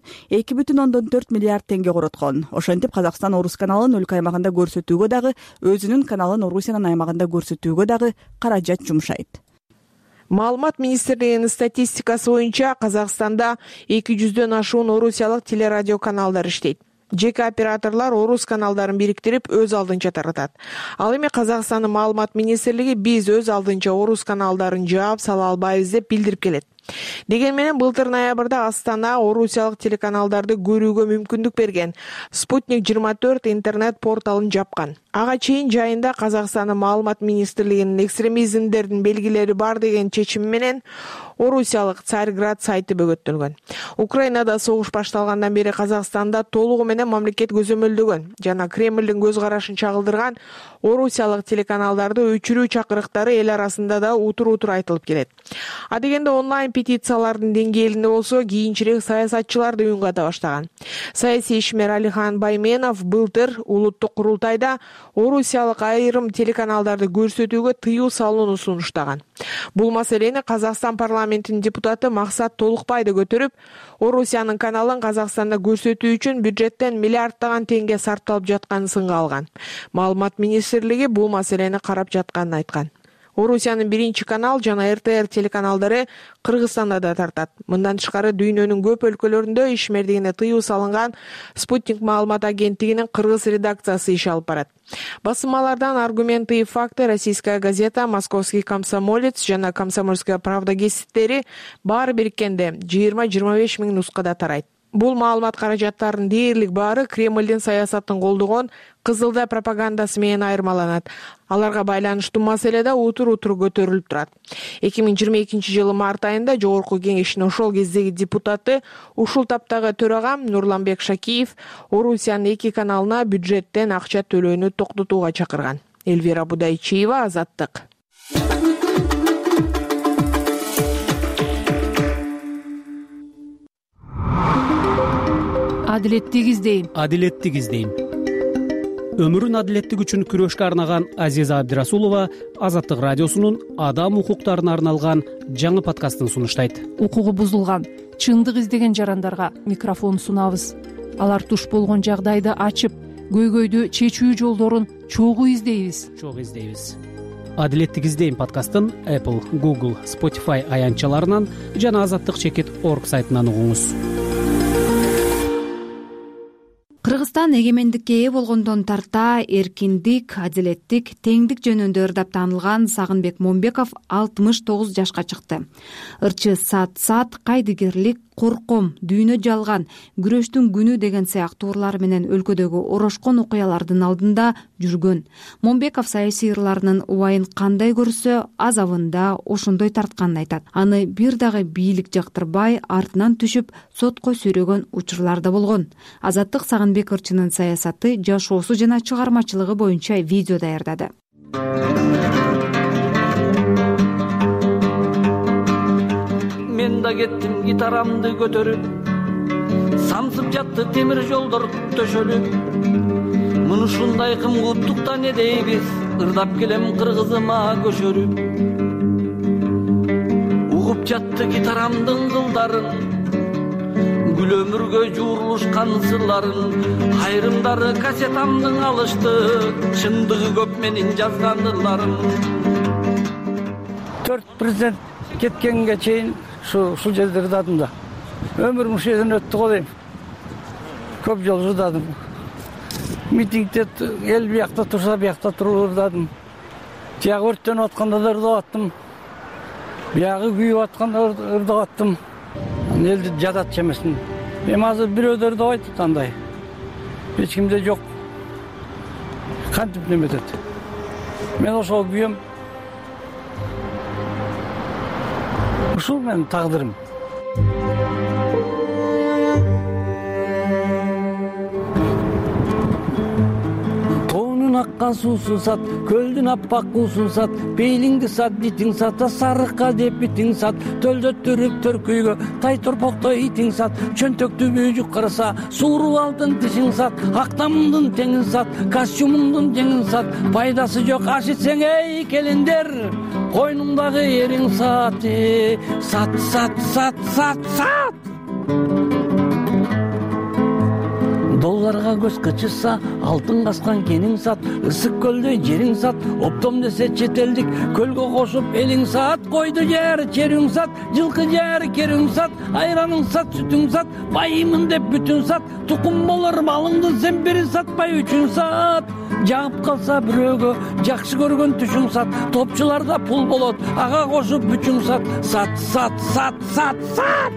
2,4 миллиард теңге короткон. Ошентип Казакстан орус каналын өлкө аймагында көрсөтүүгө дагы, өзүнүн каналын Орусиянын аймагында көрсөтүүгө дагы каражат жумшайт. Маалымат министрлигинин статистикасы боюнча Казакстанда 200дөн ашуун орусиялык телерадио каналдар иштейт. Жеке операторлор орус каналдарын бириктирип өз алдынча таратат. Ал эми Казакстандын маалымат министрлиги биз өз алдынча орус каналдарын жаап сала албайбыз деп билдирип келет. Деген менен былтыр ноябрда Астана орусиялык телеканалдарды көрүүгө мүмкүндүк берген Спутник 24 интернет порталын жапкан. Ага чейин жайында Казакстандын маалымат министрлигинин экстремизмдердин белгилери бар деген чечими менен орусиялык Царьград сайты бөгөттөлгөн. Украинада согуш башталгандан бери Казакстанда толугу менен мамлекет көзөмөлдөгөн жана Кремлдин көз карашын чагылдырган орусиялык телеканалдарды өчүрүү чакырыктары эл арасында да утур-утур айтылып келет. А дегенде онлайн петициялардын деңгээлинде болсо кийинчерээк саясатчылар да үн ката баштаган. Саясий ишмер Алихан Байменов былтыр улуттук курултайда орусиялык айрым телеканалдарды көрсөтүүгө тыюу салууну сунуштаган. Бул маселени Казакстан парламентинин депутаты Максат Толукбай да көтөрүп, Орусиянын каналын Казакстанда көрсөтүү үчүн бюджеттен миллиарддаган теңге сарпталып жатканын сынга алган. Маалымат министрлиги бул маселени карап жатканын айткан. Орусиянын 1-канал жана РТР телеканалдары Кыргызстанда да тартат. Мындан тышкары дүйнөнүн көп өлкөлөрүндө ишмердигине тыюу салынган Спутник маалымат агенттигинин кыргыз редакциясы иш алып барат. Басылмалардан «Аргументы и факты», «Российская газета», «Московский комсомолец» жана «Комсомольская правда» гезиттери баары бириккенде 20-25 миң нускада тарайт. Бул маалымат каражаттарынын дээрлик баары Кремлдин саясатын колдогон Кызылда пропагандасы менен айырмаланат. Аларга байланыштуу маселеде утур-утур көтөрүлүп турат. 2022 жылы март айында Жогорку кеңештин ошол кездеги депутаты, ушул таптагы төрагам Нурланбек Шакиев Орусиянын 2 каналына бюджеттен акча төлөөнү токтотууга чакырган. Элвира Будайчиева, Азаттык. Адилеттик издейм. өмүрүн адилеттик үчүн күрөшкө арнаган Азиза Абдирасулова Азаттык радиосунун адам укуктарына арналган жаңы подкастын сунуштайт. Укугу бузулган, чындык издеген жарандарга микрофон сунабыз. Алар туш болгон жагдайды ачып, көйгөйдү чечүү жолдорун чогуу издейбиз. Адилеттик издейм подкастын Apple, Google, Spotify аянтчаларынан жана azаттык.org сайтынан угуңуз. Кыргызстан эгемендикке ээ болгондон тарта эркиндик, адилеттик, теңдик жөнүндө ырдап таанылган Сагынбек Момбеков 69 жашка чыкты. Ырчы сат, кайдыгерлик, корком, дүйнө жалган, күрөштүн күнү деген сыяктуу урлар менен өлкөдөгү орошкон окуялардын алдында жүргөн. Момбеков саясий ырларынын убайын кандай көрсө, азабында ошондой тартканын айтат. Аны бир дагы бийлик жактырбай, артынан түшүп, сотко сүйрөгөн учурлар да болгон. Азаттык Сагынбек ырчынын саясаты, жашоосу жана чыгармачылыгы боюнча видео даярдады. Мен да кеттим гитарамды көтөрүп, самсып жатты темир жолдор төшөлүп. Муну ушундай кымгуттуктан не дейбиз, ырдап келем кыргызыма көшөрүп. Угуп жатты гитарамдын кылдарын, гүл өмүргө жуурулушкан сырларын. Айрымдары кассетамдын алышты, чындыгы көп менин жазган ырларым. 4 президент кеткенге чейин ушул жерде ырдадым да. Өмүрүм ушул жерден өттү го дейм. Көп жол ырдадым. Митингде эл биякта турса, биякта туруп ырдадым. Тиягы өрттөнүп атканда да ырдап аттым. Биягы күйүп атканда ырдап аттым. Элди жадатчы эмесмин. Эми азыр бирөөдөр ырдабайт андай. Эч кимде жок. Кантип неметет. Мен ошол күйөм. Ушул менин тагдырым. Тоонун аккан суусун сат, көлдүн аппак куусун сат, пейлиңди сат, дитиң сат, сарыкка деп битиң сат, төлдөттүрүп төркүйгө, тай торпокто итиң сат, чөнтөктү бүйжүк кырса, сууруп алдың тишиң сат, актамыңдын теңин сат, костюмуңдун жеңин сат, пайдасы жок аш ичсең эй келиндер, койнуңдагы эриң сат, сат, сат, сат, сат, сат. Долларга көз кычырса, алтын каскан кениң сат, ысык көлдөй жериң сат, оптом десе чет элдик, көлгө кошуп элиң сат, койду жер чериң сат, жылкы жер кериң сат, айраның сат, сүтүң сат, байымын деп бүтүн сат, тукум болор малыңды сен бирин сатпай үчүн сат. Жагып калса бирөөгө жакшы көргөн түшүң сат, топчуларда пул болот, ага кошуп бүчүң сат, сат, сат, сат, сат, сат.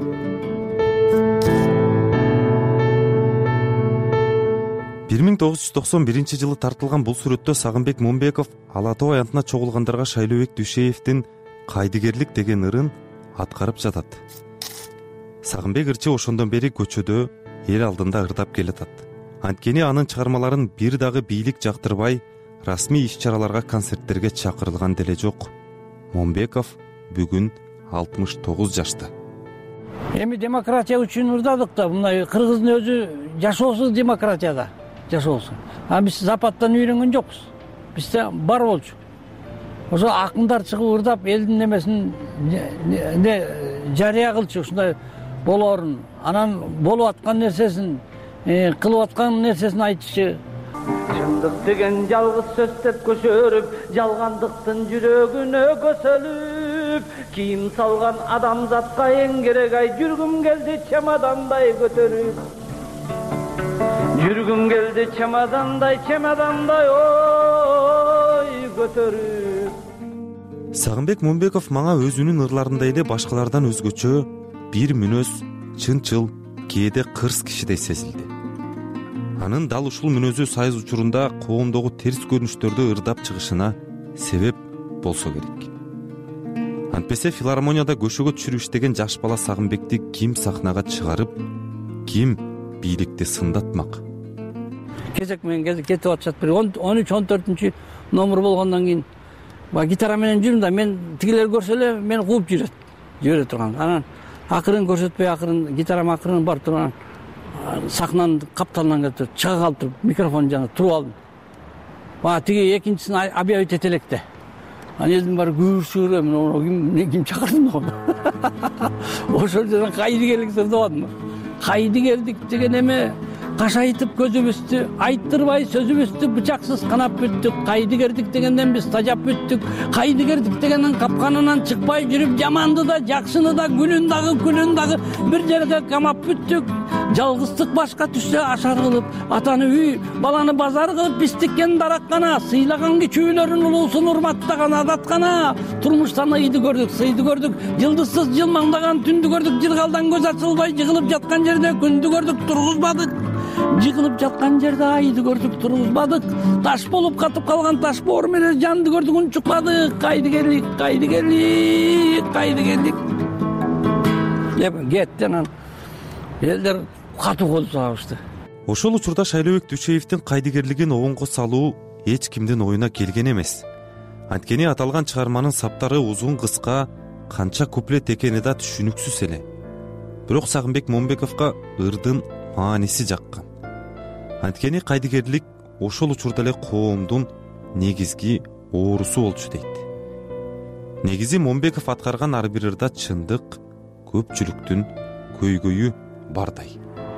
Бир 1991 тартылган бул сүрөттө Сагынбек Момбеков Ала Тоо аянтына чогулгандарга Шайлообек Дүйшеевдин кайдыгерлик деген ырын аткарып жатат. Сагынбек ырчы ошондон бери көчөдө эл алдында ырдап келатат. Анткени анын чыгармаларын бир дагы бийлик жактырбай, расмий иш-чараларга, концерттерге чакырылган деле жок. Момбеков бүгүн 69 жашта. Эми демократия үчүн ырдадык да, мындай кыргыздын өзү жашоосу демократияда. Жашоосу. А биз Западтан үйрөнгөн жокпуз. Бизде бар болчу. Ошо акындар чыгып ырдап элдин немесин жарыя кылчу, ушундай болоорун, анан болуп аткан нерсесин, кылып аткан нерсесин айтчу. Чындык деген жалгыз сөз деп көшөрүп, жалгандыктын жүрөгүнө көсөлүп, кийим салган адамзатка эң керек ай, жүргүм келди чемодандай көтөрүп. Жүргүм келди чемодандай, чемодандай ой көтөрүп. Сагынбек Момбеков мага өзүнүн ырларындай эле башкалардан өзгөчө, бир мүнөз, чынчыл, кээде кырс кишидей сезилди. Анын дал ушул мүнөзү сайыз учурунда коомдогу терс көрүнүштөрдү ырдап чыгышына себеп болсо керек. Антпесе филармонияда көшөгө түшүрүп иштеген жаш бала Сагынбекти ким сахнага чыгарып, ким бийликти сындатмак? Кезек менен кетип атышат. 13-14 номер болгондон кийин гитара менен жүрүм да, мен тигилер көрсө эле мен кууп жүрө турган. Анан акырын көрсөтпөй, акырын гитарам акырын барып турган. сахнанын капталынан чыга калып туруп микрофон жана туруп алдым. Баа тиги экинчисин объявить эте электе. Анан элдин баары күбүрсүрөп мен ким чакырдым го. Ошол жерден кайды келдик сырдабадым. Кайды келдик деген эме кашайтып көзүбүздү айттырбай сөзүбүздү бычаксыз канап бүттүк. Кайды кердик дегенден биз тажап бүттүк. Кайды кердик дегенден капканынан чыкпай жүрүп жаманды да жакшыны да күнүн дагы бир жерге камап бүттүк. Жалгыздык башка түшсө ашар кылып, атаны үй, баланы базар кылып бистиккен дараккана, сыйлаган кичүүлөрүн улуусун урматтаган адаткана, турмуштан ыйды көрдүк, сыйды көрдүк, жылдызсыз жылмаңдаган түндү көрдүк, жыргалдан көз ачылбай жыгылып жаткан жерде күндү көрдүк, тургузбадык. Жыгылып жаткан жерде айды көрдүк, тургузбадык. Таш болуп катып калган таш боор менен жанды көрдүк, унчукпадык. Кайды келдик, кайды келдик, кайды келдик. Кетти анан элдер катуу кол сабышты. Ошол учурда Шайлообек Дүйшеевдин кайдыгерлигин обонго салуу эч кимдин оюна келген эмес. Анткени аталган чыгарманын саптары узун кыска, канча куплет экени да түшүнүксүз эле. Бирок Сагынбек Момбековго ырдын мааниси жаккан. Анткени кайдыгерлик ошол учурда эле коомдун негизги оорусу болчу дейт. Негизи Момбеков аткарган ар бир ырда чындык, көпчүлүктүн көйгөйү бардай.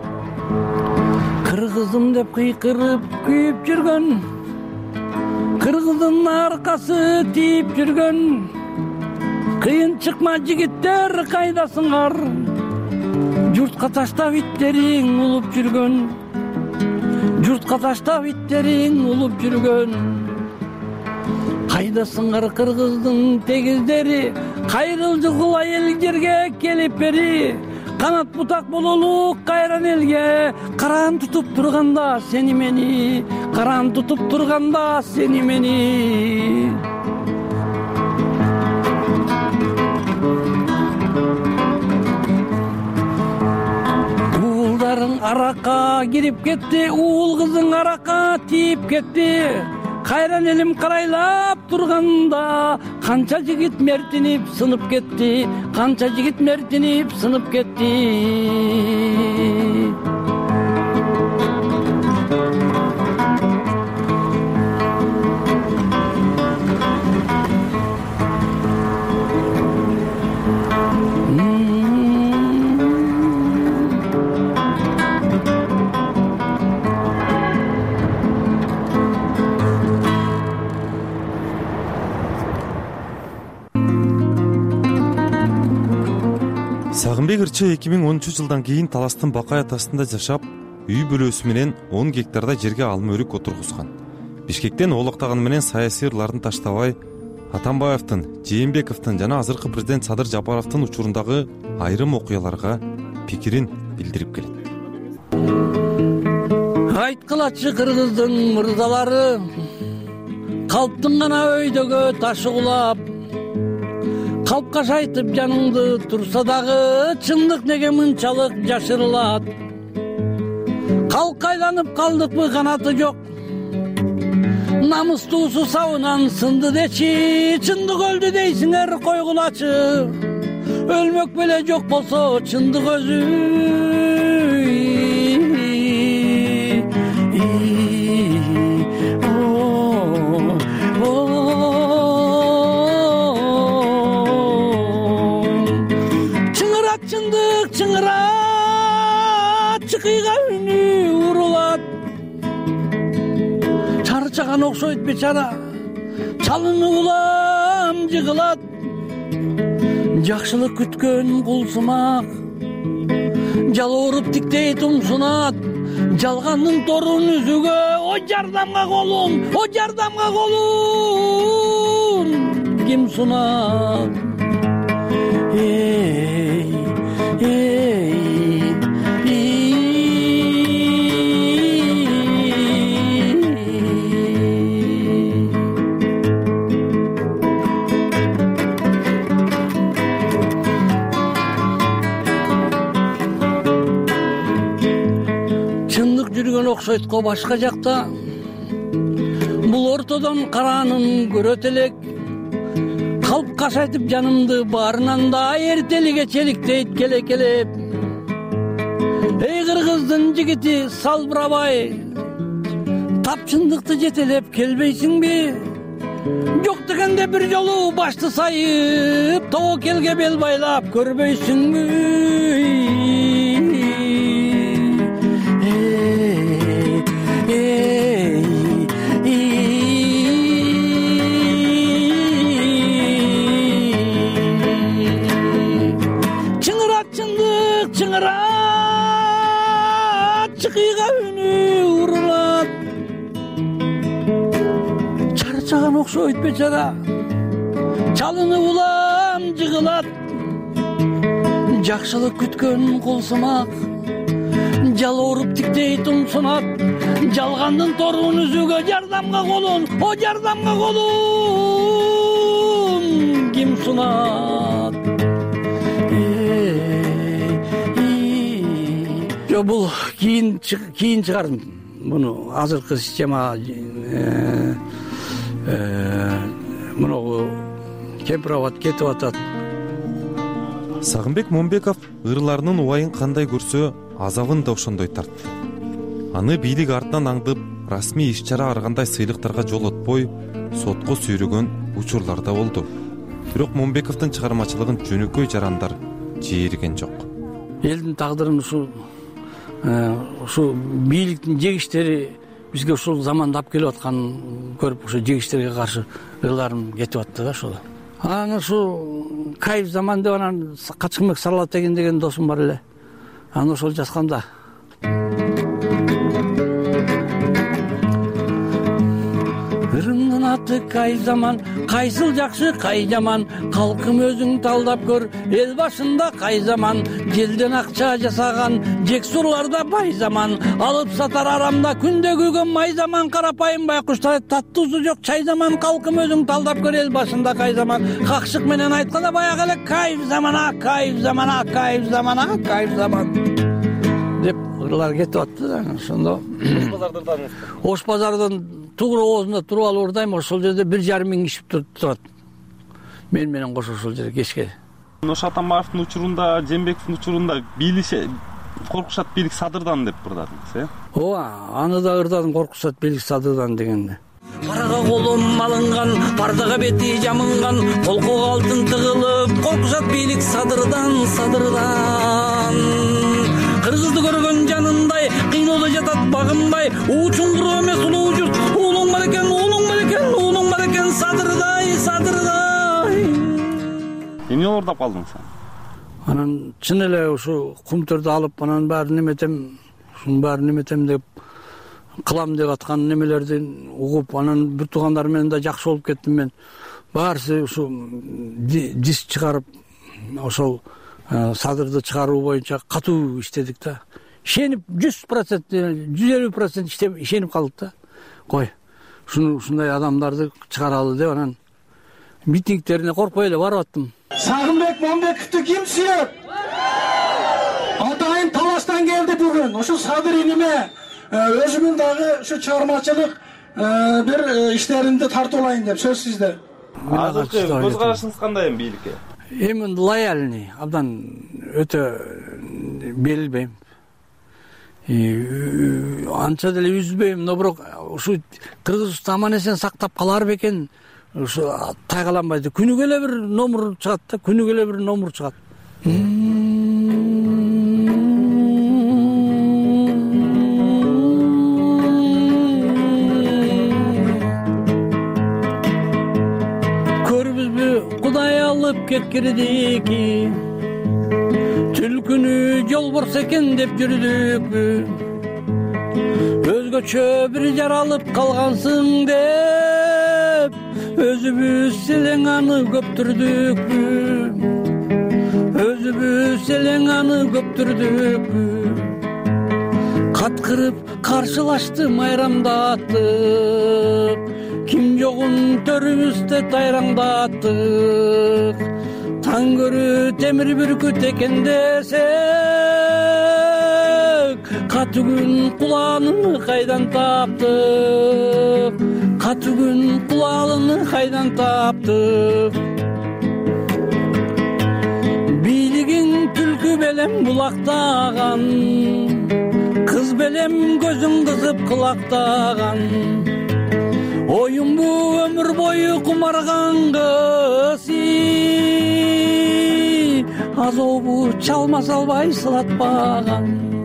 Кыргызым деп кыйкырып күйүп жүргөн, кыргыздын аркасы тийип жүргөн, кыйын чыкма жигиттер кайдасыңар, журтка таштап иттериң улуп жүргөн, журтка таштап иттериң улуп жүргөн. Кайдасыңар кыргыздын тегиздери, кайрылжыгыл айыл жерге келип бери, канат бутак бололу кайран элге, караан тутуп турганда сени мени, караан тутуп турганда сени мени. Уулдарың аракка кирип кетти, уул кызың аракка тийип кетти. Кайран элим карайлап турганда, канча жигит мертинип сынып кетти, канча жигит мертинип сынып кетти. Сагынбек ырчы 2013-жылдан кийин Таластын Бакай атасында жашап, үй бүлөсү менен 10 гектарда жерге алма өрүк отургузган. Бишкектен олоктаганы менен саясий ырларын таштабай, Атамбаевдин, Жээнбековдун жана азыркы президент Садыр Жапаровдун учурундагы айрым окуяларга пикирин билдирип келет. Айткылачы кыргыздын мырзалары, калптын гана өйдөгө ташы кулап, калп кашайтып жаныңды турса дагы, чындык неге мынчалык жашырылат? Калкайланып калдыкпы, канаты жок, намыстуусу сабынан сынды дечи, чындык өлдү дейсиңер койгулачы, өлмөк беле жок болсо чындык өзү. Чыкыйга үнү урулат, чарчаган окшойт бечара, чалыны улам жыгылат. Жакшылык күткөн кулсумак, жалооруп тиктейт умсунат, жалгандын торун үзүүгө, о жардамга колум, о жардамга колум, ким сунат? Чындык жүргөн окшойтко башка жакта, бул ортодон караанын көрөт элек, калп кашайтып жанымды баарынан да эртели кечелик дейт келекелеп. эй кыргыздын жигити салбырабай, тапчындыкты жетелеп келбейсиңби? Жок дегенде бир жолу башты сайып, тобокелге бел байлап көрбөйсүңбү? Чыңырат чындык, чыңырат, чыкыйга үнү урулат. Чарчаган окшойт бечара, чалынып улам жыгылат. Жакшылык күткөн кул сымак, жалооруп тиктейт умсунат. Жалгандын торун үзүүгө жардамга колун, о жардамга колун ким сунат? Жок, бул кийин чыгардым муну. Азыркы система муну кемпирабад кетип атат. Сагынбек Момбеков ырларынын убайын кандай көрсө, азабын да ошондой тартты. Аны бийлик артынан аңдып, расмий иш-чара аргандай сыйлыктарга жол отпой, сотко сүйрөгөн учурлар да болду. Бирок Момбековдун чыгармачылыгын жөнөкөй жарандар жээрген жок. Элдин тагдырын ушу бийликтин жегиштери бизге ушул заманда алып келип атканын көрүп, ошо жегиштерге каршы ырларым кетип атты да ошол. Анан ушу кайф заман деп анан Качкынбек Сарлатеген деген досум бар эле. Аны ошол жазганда. Ырымдын аты кайф заман, кайсыл жакшы кай жаман, калкым өзүң талдап көр, эл башында кай заман, желден акча жасаган, жексурларда бай заман, алып сатар арамда күндө күйгөн май заман, карапайым байкуштар таттуусу жок чай заман, калкым өзүң талдап көр, эл башында кай заман, какшык менен айтканда баягы эле кайф заман, кайф заман, кайф заман, кайф заман деп ырлар кетип атты. Ошондо Ош базардын туура оозунда туруп алып урдайм, ошол жерде 1,5 миң киши турат. Мен менен кошо ошол жерге кечке. Ош Атамбаевдин учурунда, Жээнбековдун учурунда коркушат бийлик садырдан деп ырдадыңыз, э? Ооба, аны да ырдадым, коркушат бийлик садырдан дегенде. Парага колум алынган, бардага бети жамынган, колкого алтын тыгылып, коркушат бийлик садырдан, садырдан. Кыргызды көргөн жанындай, кыйноодо жатат багындай, учуңгур эмес улуу журт, уулуң бар экен, уулуң бар экен, уулуң бар экен, садырдай, садырдай. Эмне ордоп калдың сен? Анан чын эле ушу кумтөрдү алып, анан баарын неметем, ушунун баарын неметем деп кылам деп аткан немелерди угуп, анан бир туугандар менен да жакшы болуп кеттим мен. Баарысы ушу диск чыгарып, ошол садырды чыгаруу боюнча катуу иштедик да. Ишенип 100%, 150% ишенип калдык да. Кой, ушундай адамдарды чыгаралы деп анан митингдерине коркпой эле барып аттым. Сагынбек Момбековду ким сүйөт? Атайын талаштан келди бүгүн. Ушу садыр иниме өзүмүн дагы ушу чыгармачылык бир иштеримди тартуулайын деп сөз сизде. Азыркы көз карашыңыз кандай бийликке? Эми лояльный, абдан өтө берилбейм. Анча деле үзбөйм, но бирок ушу Кыргызстан аман эсен сактап калар бекен, ушу тайгаланбайды. Күнүгө эле бир номер чыгат да, күнүгө эле бир номер чыгат. Кудай алып кеткирдики, түлкүнү жолборс экен деп жүрдүкпү, өзгөчө бир жаралып калгансың деп өзүбүз элең аны көптүрдүкпү, өзүбүз элең аны көптүрдүкпү, каткырып каршылашты майрамдатып, ким жогун төрүбүздө тайраңдаттык, таң көрү темир бүркүт экен десек, катуу күн кулаалыны кайдан таптык, катуу күн кулаалыны кайдан таптык. Бийлигиң түлкү белем булактаган, кыз белем көзүң кызып кылактаган, оюмбу өмүр бою кумаргангысы, азобу чалма салбай сылатпаган,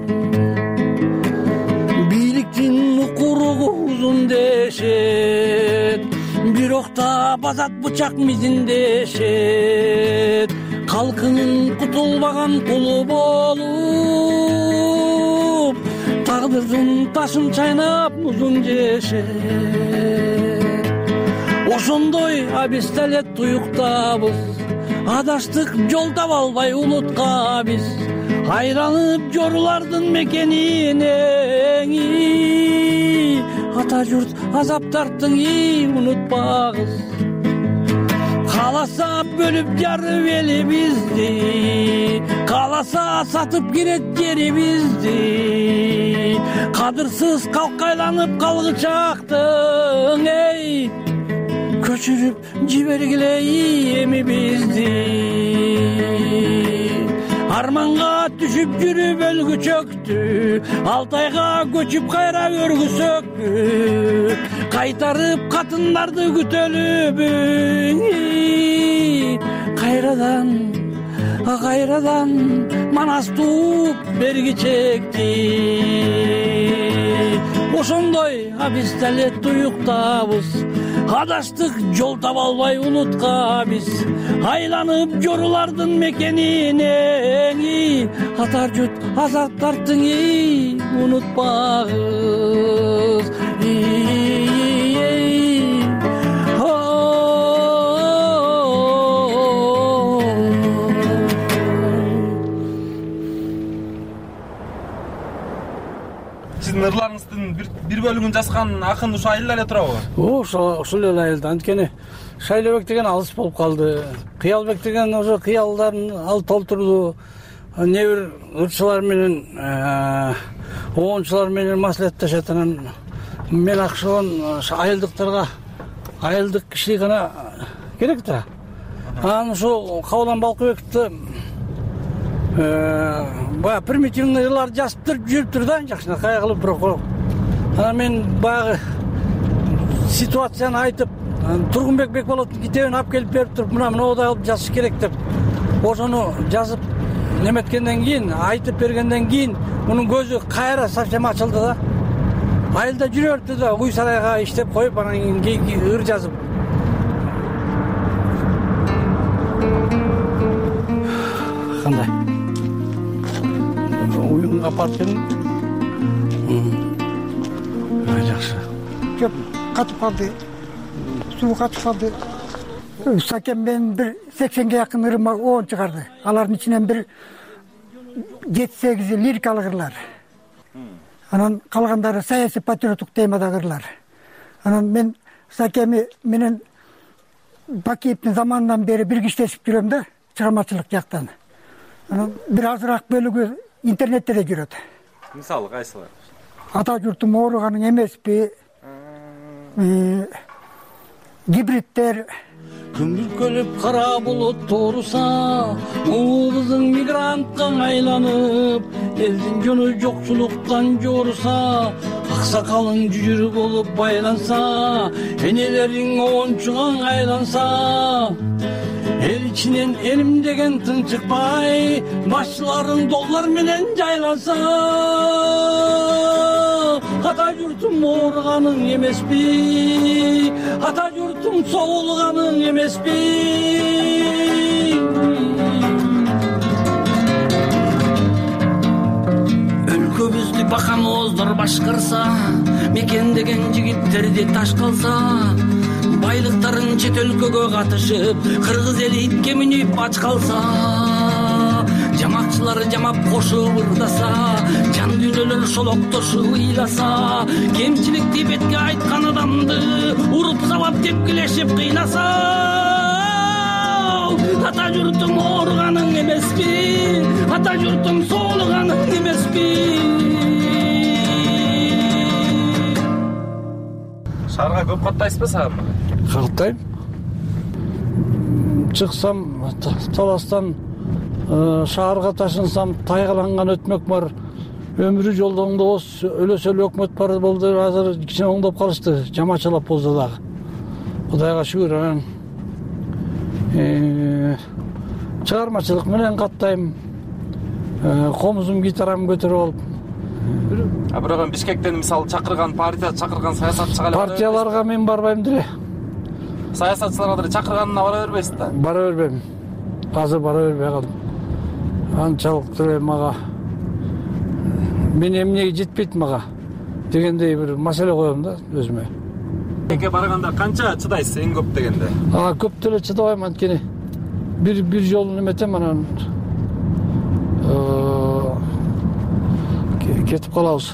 бийликтин укуругу узун дешет, бирок да базат бычак мизиндешет, калкынын кутулбаган кулу болуп, тагдырдын ташын чайнап музун жешет. Ошондой абиз деле туюктабыз, адаштык жол таба албай улутка биз, айланып жорулардын мекенине, ата журт азап тарттың унутпагыз. Кааласа бөлүп жарып элибизди, кааласа сатып кирет жерибизди, кадырсыз калкайланып калгычактың, көчүрүп жибергиле эми бизди. Арманга түшүп жүрүп өлгү чөктү, Алтайга көчүп кайра көргүсөкпү, кайтарып катындарды күтөлүбү, кайрадан манас тууп берги чекти. Ошондой абиз деле туюктабыз, адаштык жол таба албай улутка биз, айланып жорулардын мекенине, атар жут азаптардын унутпагыз. Сиздин ырларыңыздын бир бөлүгүн жазган акын ушу айыл эле турабы? Ошол эле айылда. Анткени Шайлообек деген алыс болуп калды. Кыялбек деген уже кыялдарын ал толтурду. Небир ырчылар менен, оончулар менен маслихатташат. Анан мен акшыган айылдыктарга айылдык кишилик гана керек да. Анан ошол Кабылан Балкыбековду баягы примитивный ырлар жазып жүрүптүр да, жакшынакай кылып, бирок анан мен баягы ситуацияны айтып, Тургунбек Бекболовдун китебин алып келип берип туруп, мындай кылып жазыш керек деп, ошону жазып неметкенден кийин, айтып бергенден кийин, мунун көзү кайра совсем ачылды да. Айылда жүрө берди да, Уй сарайга иштеп коюп, анан кийин ыр жазып. Кандай? Уюнга апарып келдим. Жакшы. Көп катып калды. Суу катып калды. Сакем мен бир 80ге жакын ырыма оон чыгарды. Алардын ичинен бир 7-8 лирикалык ырлар. Анан калгандары саясий патриоттук темадагы ырлар. Анан мен Сакеми менен Бакиевдин заманынан бери биргиштешип жүрөм да, чыгармачылык жактан. Анан бир азыраак бөлүгү интернетте да жүрөт. Мисалы кайсылар? Ата журтум ооруганың эмеспи? Гибридтер. Күн бүркөлүп кара булут тууруса, уубузуң мигрантка айланып, элдин жону жокчулуктан жооруса, аксакалың жүжүр болуп байланса, энелериң оончуга айланса, эл ичинен элим деген тынчыкпай, башчыларың доллар менен жайланса, ата журтум ооруганың эмеспи, ата журтум соолуганың эмеспи. Өлкөбүздү баканооздор башкарса, мекендеген жигиттерди таш калса, байлыктарын чет өлкөгө катышып, кыргыз эли итке мүнүп ач калса, жамакчылар жамап кошуп ырдаса, жан дүйнөлөр шолоктошуп ыйласа, кемчиликти бетке айткан адамды уруп сабап тепкилешип кыйнаса, ата журтум ооруганың эмеспи, ата журтум соолуганың эмеспи. Шаарга көп каттайсызбы саап? Каттайм. Чыксам Таластан шаарга ташынсам тайгаланган өтмөк бар, өмүрү жолдоңдо өлөсөлүү өкмөт бар болду. Азыр кичине оңдоп калышты, жамачалап болсо дагы. Кудайга шүгүр. Анан чыгармачылык менен каттайм. Комузум, гитарам көтөрүп алып. Бирок эми Бишкектен мисалы чакырган партия, чакырган саясатчыга партияларга мен барбайм деле. Саясатчыларга деле чакырганына бара бербейсиз да? Бара бербейм. Азыр бара бербей калдым. Анчалык деле мага мен эмнеге жетпейт мага дегендей бир маселе коем да өзүмө. Эке барганда канча чыдайсыз эң көп дегенде? Көп деле чыдабайм, анткени бир жолу неметем, анан кетип калабыз.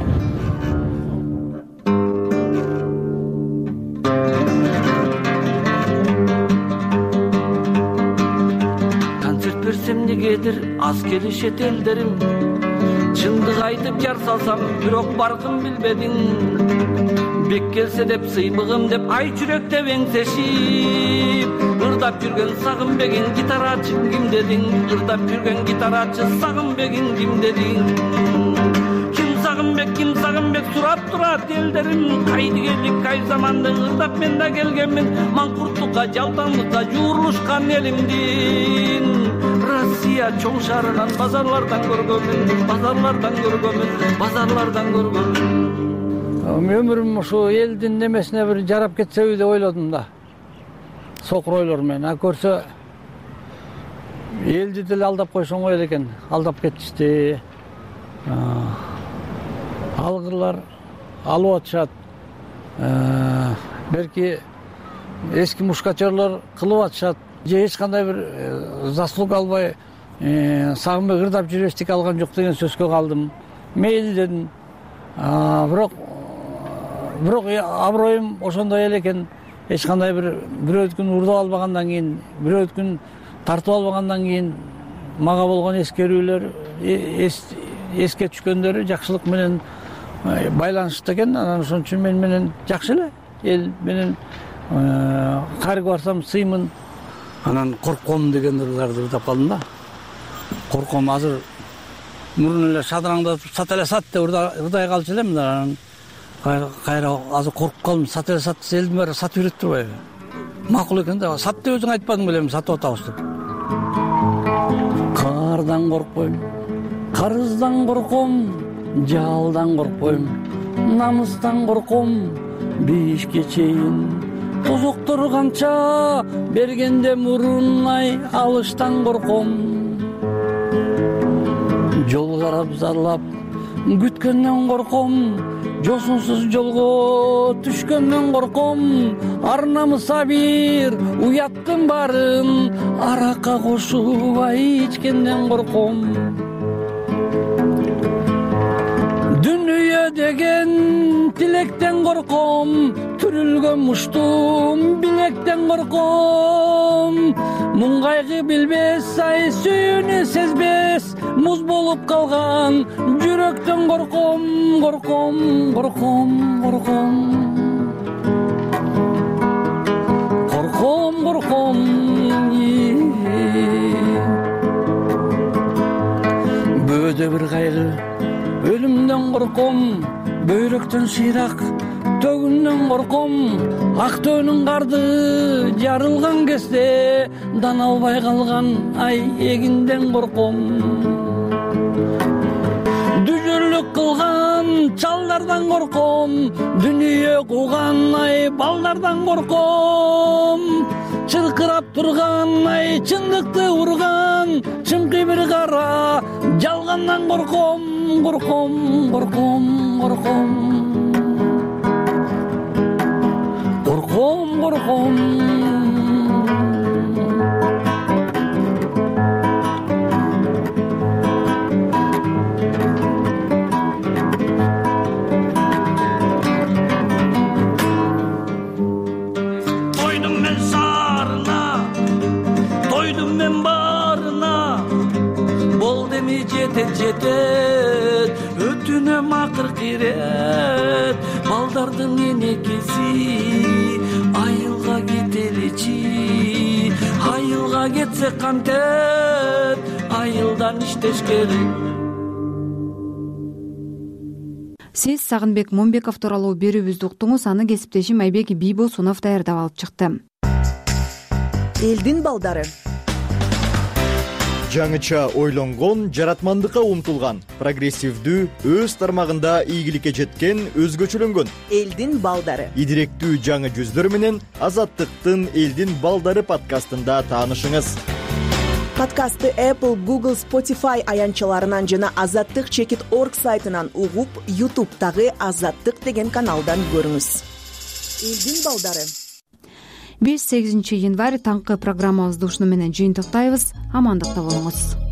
Концерт берсем негедир аз келишет элдерим, чындык айтып жар салсам бирок баркын билбедиң. Бек келсе деп сыймыгым деп ай жүрөктө эңсешип, ырдап жүргөн Сагынбегиң гитарачы ким дедиң? Ырдап жүргөн гитарачы Сагынбегиң ким дедиң? Ким Сагынбек сурап турат элдерим, кайдыгелик кай замандын ырдап мен да келгенмин, маңкурттукка жалтаңдыкка жуурулушкан элимдин. Россия чоң шаарынан базарлардан көргөнмүн, базарлардан көргөнмүн. Өмүрүм ушу элдин немесине бир жарап кетсеби деп ойлодум да. Сокур ойлор менен. Көрсө элди деле алдап койсоң ой экен, алдап кетишти. Алгырлар алып атышат. Берки эски мушкачерлор кылып атышат. Же эч кандай бир заслуга албай Сагынбек ырдап жүрөстик алган жок деген сөзгө калдым. Мейли дедим. Бирок аброюм ошондой эле экен. Эч кандай бирөөдүкүн урдап албагандан кийин, бирөөдүкүн тартып албагандан кийин мага болгон эскерүүлөр, эске түшкөндөрү жакшылык менен байланыштуу экен. Анан ошон үчүн мен менен жакшы эле, эл менен кайрга барсам сыймын. Анан корком деген ырларды ырдап калдым да. Корком азыр мурун эле шадраңдатып сат эле сат деп ырдай калчу элем да. Анан кайра азыр коркуп калдым. Сат эле сат десе элдин баары сатып жүрөт турбайбы? Макул экен да. Сат деп өзүң айтпадың белем, сатып атабыз деп. Кардан коркпойм, карыздан корком, жалдан коркпойм, намыстан корком, бейишке чейин тозоктор канча бергенде мурун ай алыштан корком. Жол карап зарлап күткөндөн корком, жосунсуз жолго түшкөндөн корком. Ар намыса бир уяттын баарын аракка кошуп ай ичкенден корком. Дүнүйө деген тилектен корком, түрүлгөн муштум билектен корком. Муң кайгы билбес, ай сүйүүнү сезбес, муз болуп калган жүрөктөн корком, корком, корком, корком. Корком, корком. Бөөдө бир кайгы, өлүмдөн корком, бөйрөктөн сыйрак төгүндөн корком. Ак төөнүн карды жарылган кезде дан албай калган ай эгинден корком. Дүжүрлүк кылган чалдардан корком, дүнүйө кууган ай балдардан корком. Чыркырап турган ай чындыкты урган чыңкы бир кара жалгандан корком, корком, корком, корком. Корком, корком. Тойдум мен шаарына, тойдум мен баарына, бол деми жетет, өтүнөм акыркы ирет. Балдардын энекеси айылга кетеличи, айылга кетсе кантет айылдан иштеш керек. Сиз Сагынбек Момбеков тууралуу берүүбүздү уктуңуз. Аны кесиптешим Айбек Бийбосунов даярдап алып чыкты. Элдин балдары. Жаңыча ойлонгон, жаратмандыкка умтулган, прогрессивдүү, өз тармагында ийгиликке жеткен, өзгөчөлөнгөн элдин балдары. Идиректүү жаңы жүздөр менен Азаттыктын Элдин балдары подкастында таанышыңыз. Подкастты Apple, Google, Spotify аянтчаларынан жана azаттык.org сайтынан угуп, YouTube'дагы Азаттык деген каналдан көрүңүз. Элдин балдары. Биз 8 январь таңкы программабызды ушуну менен жыйынтыктайбыз. Амандыкта болуңуз.